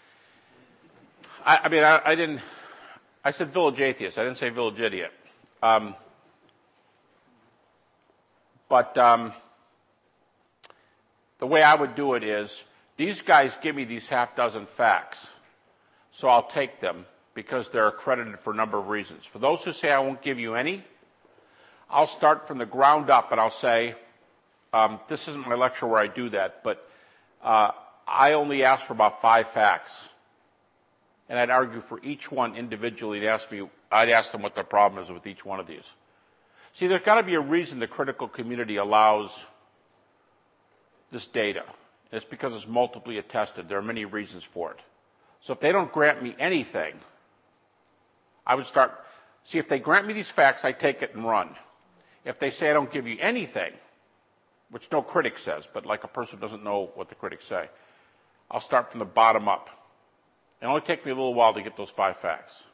I, I mean, I, I didn't, I said village atheist. I didn't say village idiot. Um, but um, the way I would do it is, these guys give me these half dozen facts, so I'll take them because they're accredited for a number of reasons. For those who say I won't give you any, I'll start from the ground up and I'll say, um, this isn't my lecture where I do that, but uh, I only ask for about five facts. And I'd argue for each one individually. They'd ask me, I'd ask them what the problem is with each one of these. See, there's got to be a reason the critical community allows this data. It's because it's multiply attested. There are many reasons for it. So if they don't grant me anything, I would start, see, if they grant me these facts, I take it and run. If they say I don't give you anything, which no critic says, but like a person doesn't know what the critics say, I'll start from the bottom up. It'll only take me a little while to get those five facts.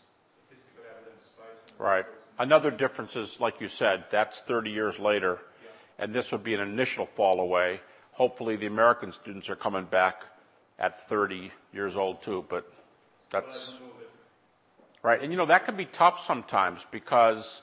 Right. Another difference is, like you said, that's thirty years later, and this would be an initial fall away. Hopefully the American students are coming back at thirty years old too, but that's right. And you know, that can be tough sometimes because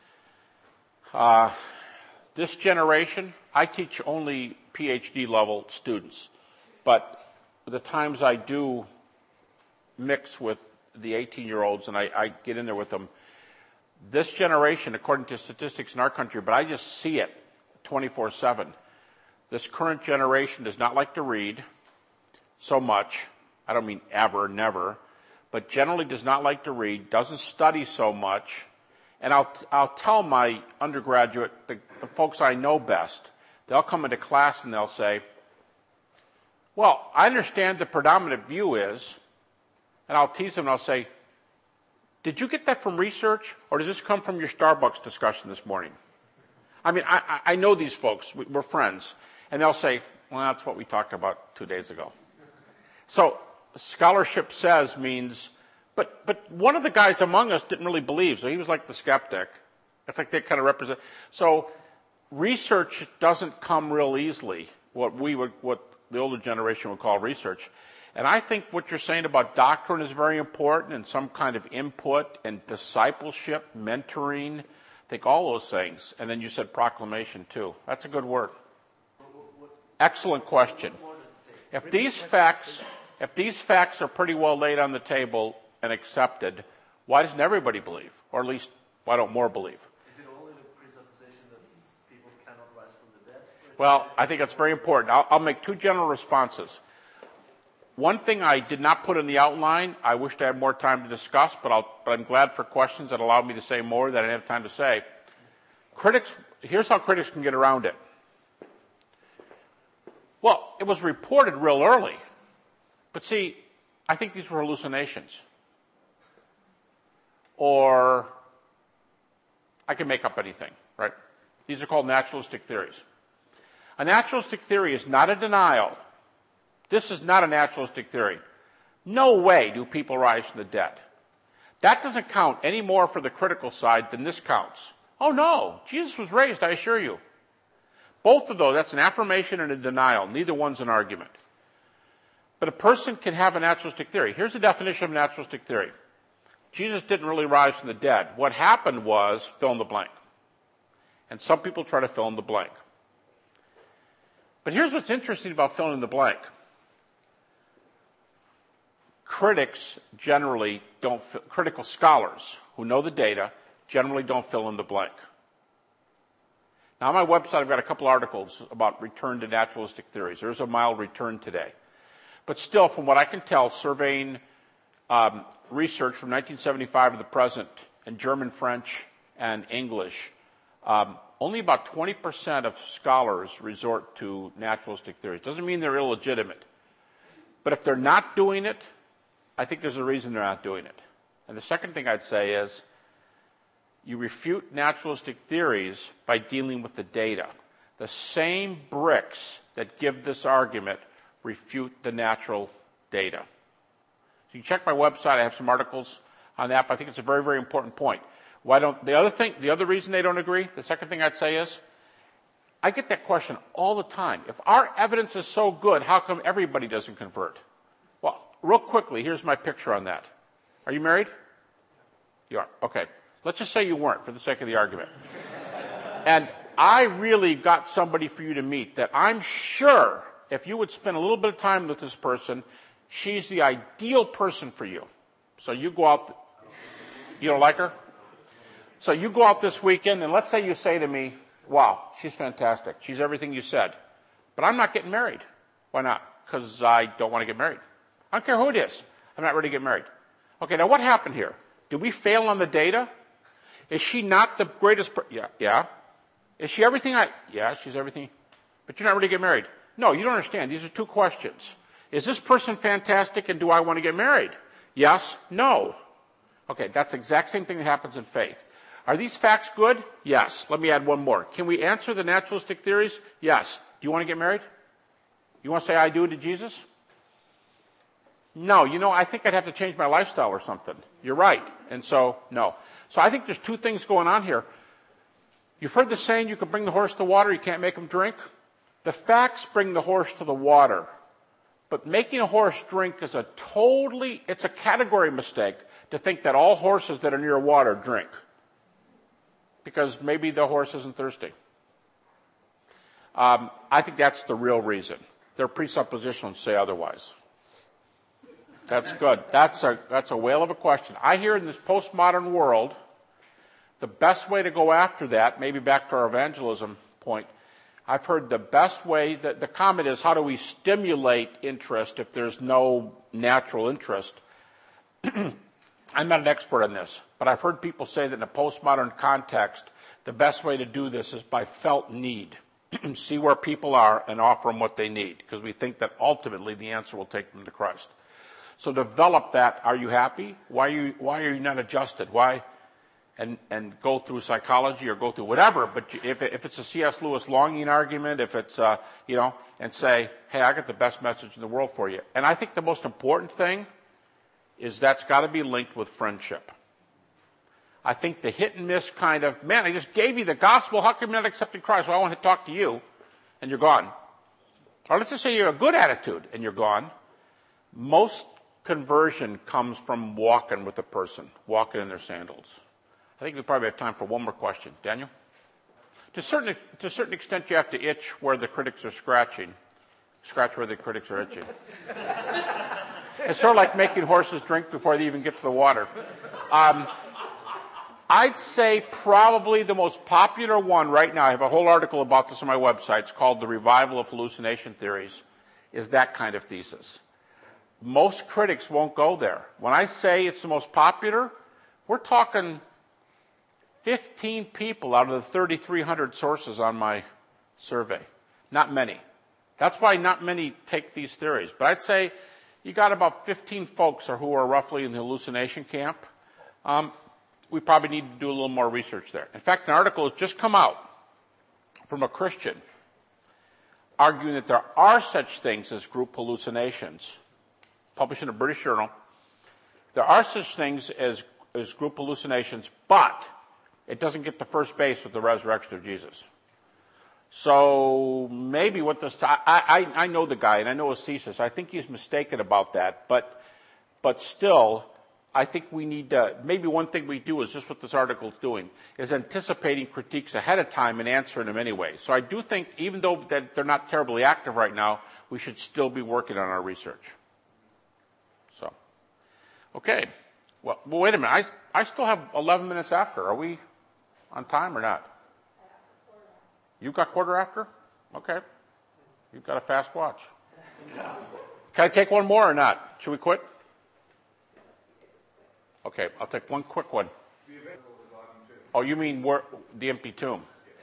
uh, this generation, I teach only PhD level students, but the times I do mix with the eighteen year olds and I, I get in there with them, this generation, according to statistics in our country, but I just see it twenty-four seven, this current generation does not like to read so much. I don't mean ever, never, but generally does not like to read, doesn't study so much. And I'll, I'll tell my undergraduate, the, the folks I know best, they'll come into class and they'll say, well, I understand the predominant view is, and I'll tease them and I'll say, did you get that from research or does this come from your Starbucks discussion this morning? I mean, I, I know these folks, we're friends, and they'll say, well, that's what we talked about two days ago. So scholarship says means, but but one of the guys among us didn't really believe, so he was like the skeptic. It's like they kind of represent. So research doesn't come real easily, what we would, what the older generation would call research. And I think what you're saying about doctrine is very important and some kind of input and discipleship, mentoring, I think all those things. And then you said proclamation too. That's a good word. Excellent question. If these facts, if these facts are pretty well laid on the table and accepted, why doesn't everybody believe? Or at least, why don't more believe? Is it only the presupposition that people cannot rise from the dead? Well, I think that's very important. I'll, I'll make two general responses. One thing I did not put in the outline, I wished I had more time to discuss, but, I'll, but I'm glad for questions that allowed me to say more that I didn't have time to say. Critics, here's how critics can get around it. Well, it was reported real early. But see, I think these were hallucinations. Or I can make up anything, right? These are called naturalistic theories. A naturalistic theory is not a denial. This is not a naturalistic theory. No way do people rise from the dead. That doesn't count any more for the critical side than this counts. Oh no, Jesus was raised, I assure you. Both of those, that's an affirmation and a denial. Neither one's an argument. But a person can have a naturalistic theory. Here's the definition of naturalistic theory. Jesus didn't really rise from the dead. What happened was fill in the blank. And some people try to fill in the blank. But here's what's interesting about filling in the blank. Critics generally don't, critical scholars who know the data generally don't fill in the blank. Now, on my website, I've got a couple articles about return to naturalistic theories. There's a mild return today. But still, from what I can tell, surveying um, research from nineteen seventy-five to the present in German, French, and English, um, only about twenty percent of scholars resort to naturalistic theories. Doesn't mean they're illegitimate. But if they're not doing it, I think there's a reason they're not doing it. And the second thing I'd say is, you refute naturalistic theories by dealing with the data. The same bricks that give this argument refute the natural data. So you check my website. I have some articles on that, but I think it's a very, very important point. Why don't the other thing, the other reason they don't agree, the second thing I'd say is, I get that question all the time. If our evidence is so good, how come everybody doesn't convert? Well, real quickly, here's my picture on that. Are you married? You are. Okay. Let's just say you weren't, for the sake of the argument. And I really got somebody for you to meet that I'm sure if you would spend a little bit of time with this person, she's the ideal person for you. So you go out. You don't like her? So you go out this weekend, and let's say you say to me, wow, she's fantastic. She's everything you said. But I'm not getting married. Why not? Because I don't want to get married. I don't care who it is. I'm not ready to get married. Okay, now what happened here? Did we fail on the data? Is she not the greatest? Per- yeah, yeah. Is she everything I? Yeah, she's everything. But you're not ready to get married. No, you don't understand. These are two questions. Is this person fantastic, and do I want to get married? Yes, no. Okay, that's the exact same thing that happens in faith. Are these facts good? Yes. Let me add one more. Can we answer the naturalistic theories? Yes. Do you want to get married? You want to say I do to Jesus? No. You know, I think I'd have to change my lifestyle or something. You're right. And so, no. So I think there's two things going on here. You've heard the saying, you can bring the horse to the water, you can't make him drink. The facts bring the horse to the water. But making a horse drink is a totally, it's a category mistake to think that all horses that are near water drink. Because maybe the horse isn't thirsty. Um, I think that's the real reason. Their presuppositions say otherwise. That's good. That's a, that's a whale of a question. I hear in this postmodern world, the best way to go after that, maybe back to our evangelism point, I've heard the best way, that the comment is, how do we stimulate interest if there's no natural interest? I'm not an expert on this, but I've heard people say that in a postmodern context, the best way to do this is by felt need. See where people are and offer them what they need, because we think that ultimately the answer will take them to Christ. So develop that. Are you happy? Why are you, why are you not adjusted? Why? And, and go through psychology or go through whatever. But if, if it's a C S Lewis longing argument, if it's, uh, you know, and say, hey, I got the best message in the world for you. And I think the most important thing is that's got to be linked with friendship. I think the hit and miss kind of, man, I just gave you the gospel. How come you're not accepting Christ? Well, I want to talk to you, and you're gone. Or let's just say you're a good attitude, and you're gone. Most conversion comes from walking with a person, walking in their sandals. I think we probably have time for one more question. Daniel? To a certain, to a certain extent, you have to itch where the critics are scratching. Scratch where the critics are itching. It's sort of like making horses drink before they even get to the water. Um, I'd say probably the most popular one right now, I have a whole article about this on my website, it's called The Revival of Hallucination Theories, is that kind of thesis. Most critics won't go there. When I say it's the most popular, we're talking fifteen people out of the thirty-three hundred sources on my survey. Not many. That's why not many take these theories. But I'd say you got about fifteen folks who are roughly in the hallucination camp. Um, we probably need to do a little more research there. In fact, an article has just come out from a Christian arguing that there are such things as group hallucinations, published in a British journal. There are such things as, as group hallucinations, but it doesn't get to first base with the resurrection of Jesus. So maybe what this, I, I, I know the guy and I know his thesis. I think he's mistaken about that, but, but still, I think we need to, maybe one thing we do is just what this article is doing, is anticipating critiques ahead of time and answering them anyway. So I do think, even though that they're not terribly active right now, we should still be working on our research. So, okay. Well, well wait a minute. I, I still have eleven minutes after. Are we on time or not? You've got quarter after? Okay. You've got a fast watch. Can I take one more or not? Should we quit? Okay, I'll take one quick one. Oh, you mean where, the empty tomb?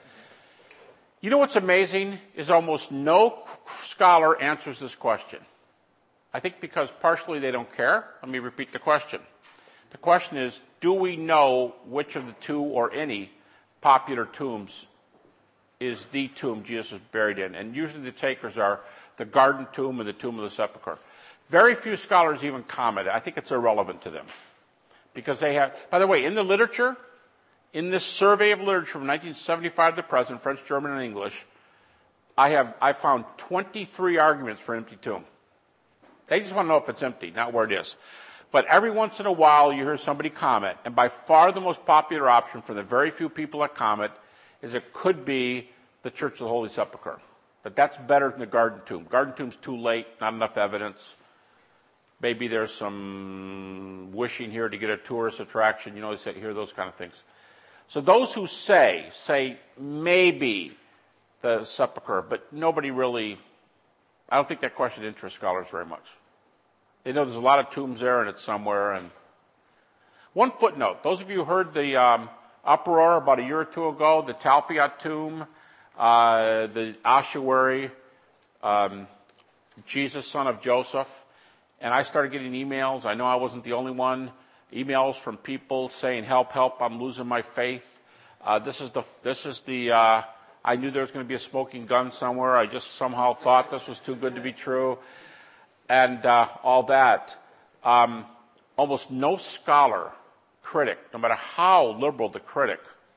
You know what's amazing is almost no scholar answers this question. I think because partially they don't care. Let me repeat the question. The question is, do we know which of the two or any popular tombs is the tomb Jesus is buried in? And usually the takers are the Garden Tomb and the Tomb of the Sepulchre. Very few scholars even comment. I think it's irrelevant to them. Because they have, by the way, in the literature, in this survey of literature from nineteen seventy-five to present, French, German, and English, I have, I found twenty-three arguments for an empty tomb. They just want to know if it's empty, not where it is. But every once in a while you hear somebody comment, and by far the most popular option for the very few people that comment is it could be the Church of the Holy Sepulchre. But that's better than the Garden Tomb. Garden Tomb's too late, not enough evidence. Maybe there's some wishing here to get a tourist attraction. You know, you hear those kind of things. So those who say, say maybe the sepulcher, but nobody really, I don't think that question interests scholars very much. They know there's a lot of tombs there and it's somewhere. And one footnote, those of you who heard the um, uproar about a year or two ago, the Talpiot tomb, uh, the ossuary, um, Jesus, son of Joseph, and I started getting emails. I know I wasn't the only one. Emails from people saying, help, help, I'm losing my faith. Uh, this is the, this is the, uh, I knew there was going to be a smoking gun somewhere. I just somehow thought this was too good to be true. And uh, all that. Um, almost no scholar, critic, no matter how liberal the critic,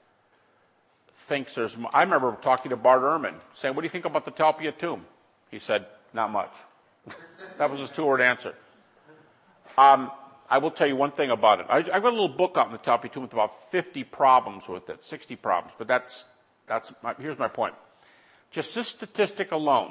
thinks there's, I remember talking to Bart Ehrman, saying, what do you think about the Talpiot tomb? He said, not much. That was his two-word answer. Um, I will tell you one thing about it. I, I've got a little book out in the Talpiot tomb with about fifty problems with it, sixty problems. But that's, that's my, here's my point. Just this statistic alone,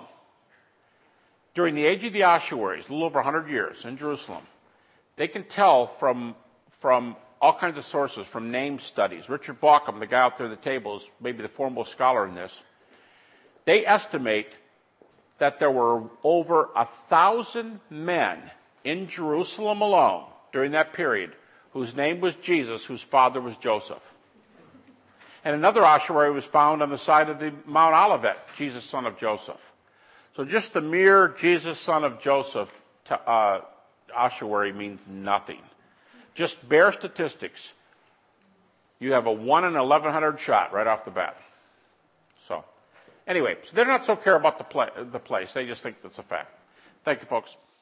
during the age of the ossuaries, a little over one hundred years in Jerusalem, they can tell from, from all kinds of sources, from name studies. Richard Bauckham, the guy out there at the table, is maybe the foremost scholar in this. They estimate that there were over a thousand men in Jerusalem alone during that period whose name was Jesus, whose father was Joseph. And another ossuary was found on the side of the Mount Olivet, Jesus, son of Joseph. So just the mere Jesus, son of Joseph uh, ossuary means nothing. Just bare statistics. You have a one in eleven hundred shot right off the bat. So. Anyway, so they're not so care about the, pla- the place. They just think that's a fact. Thank you, folks.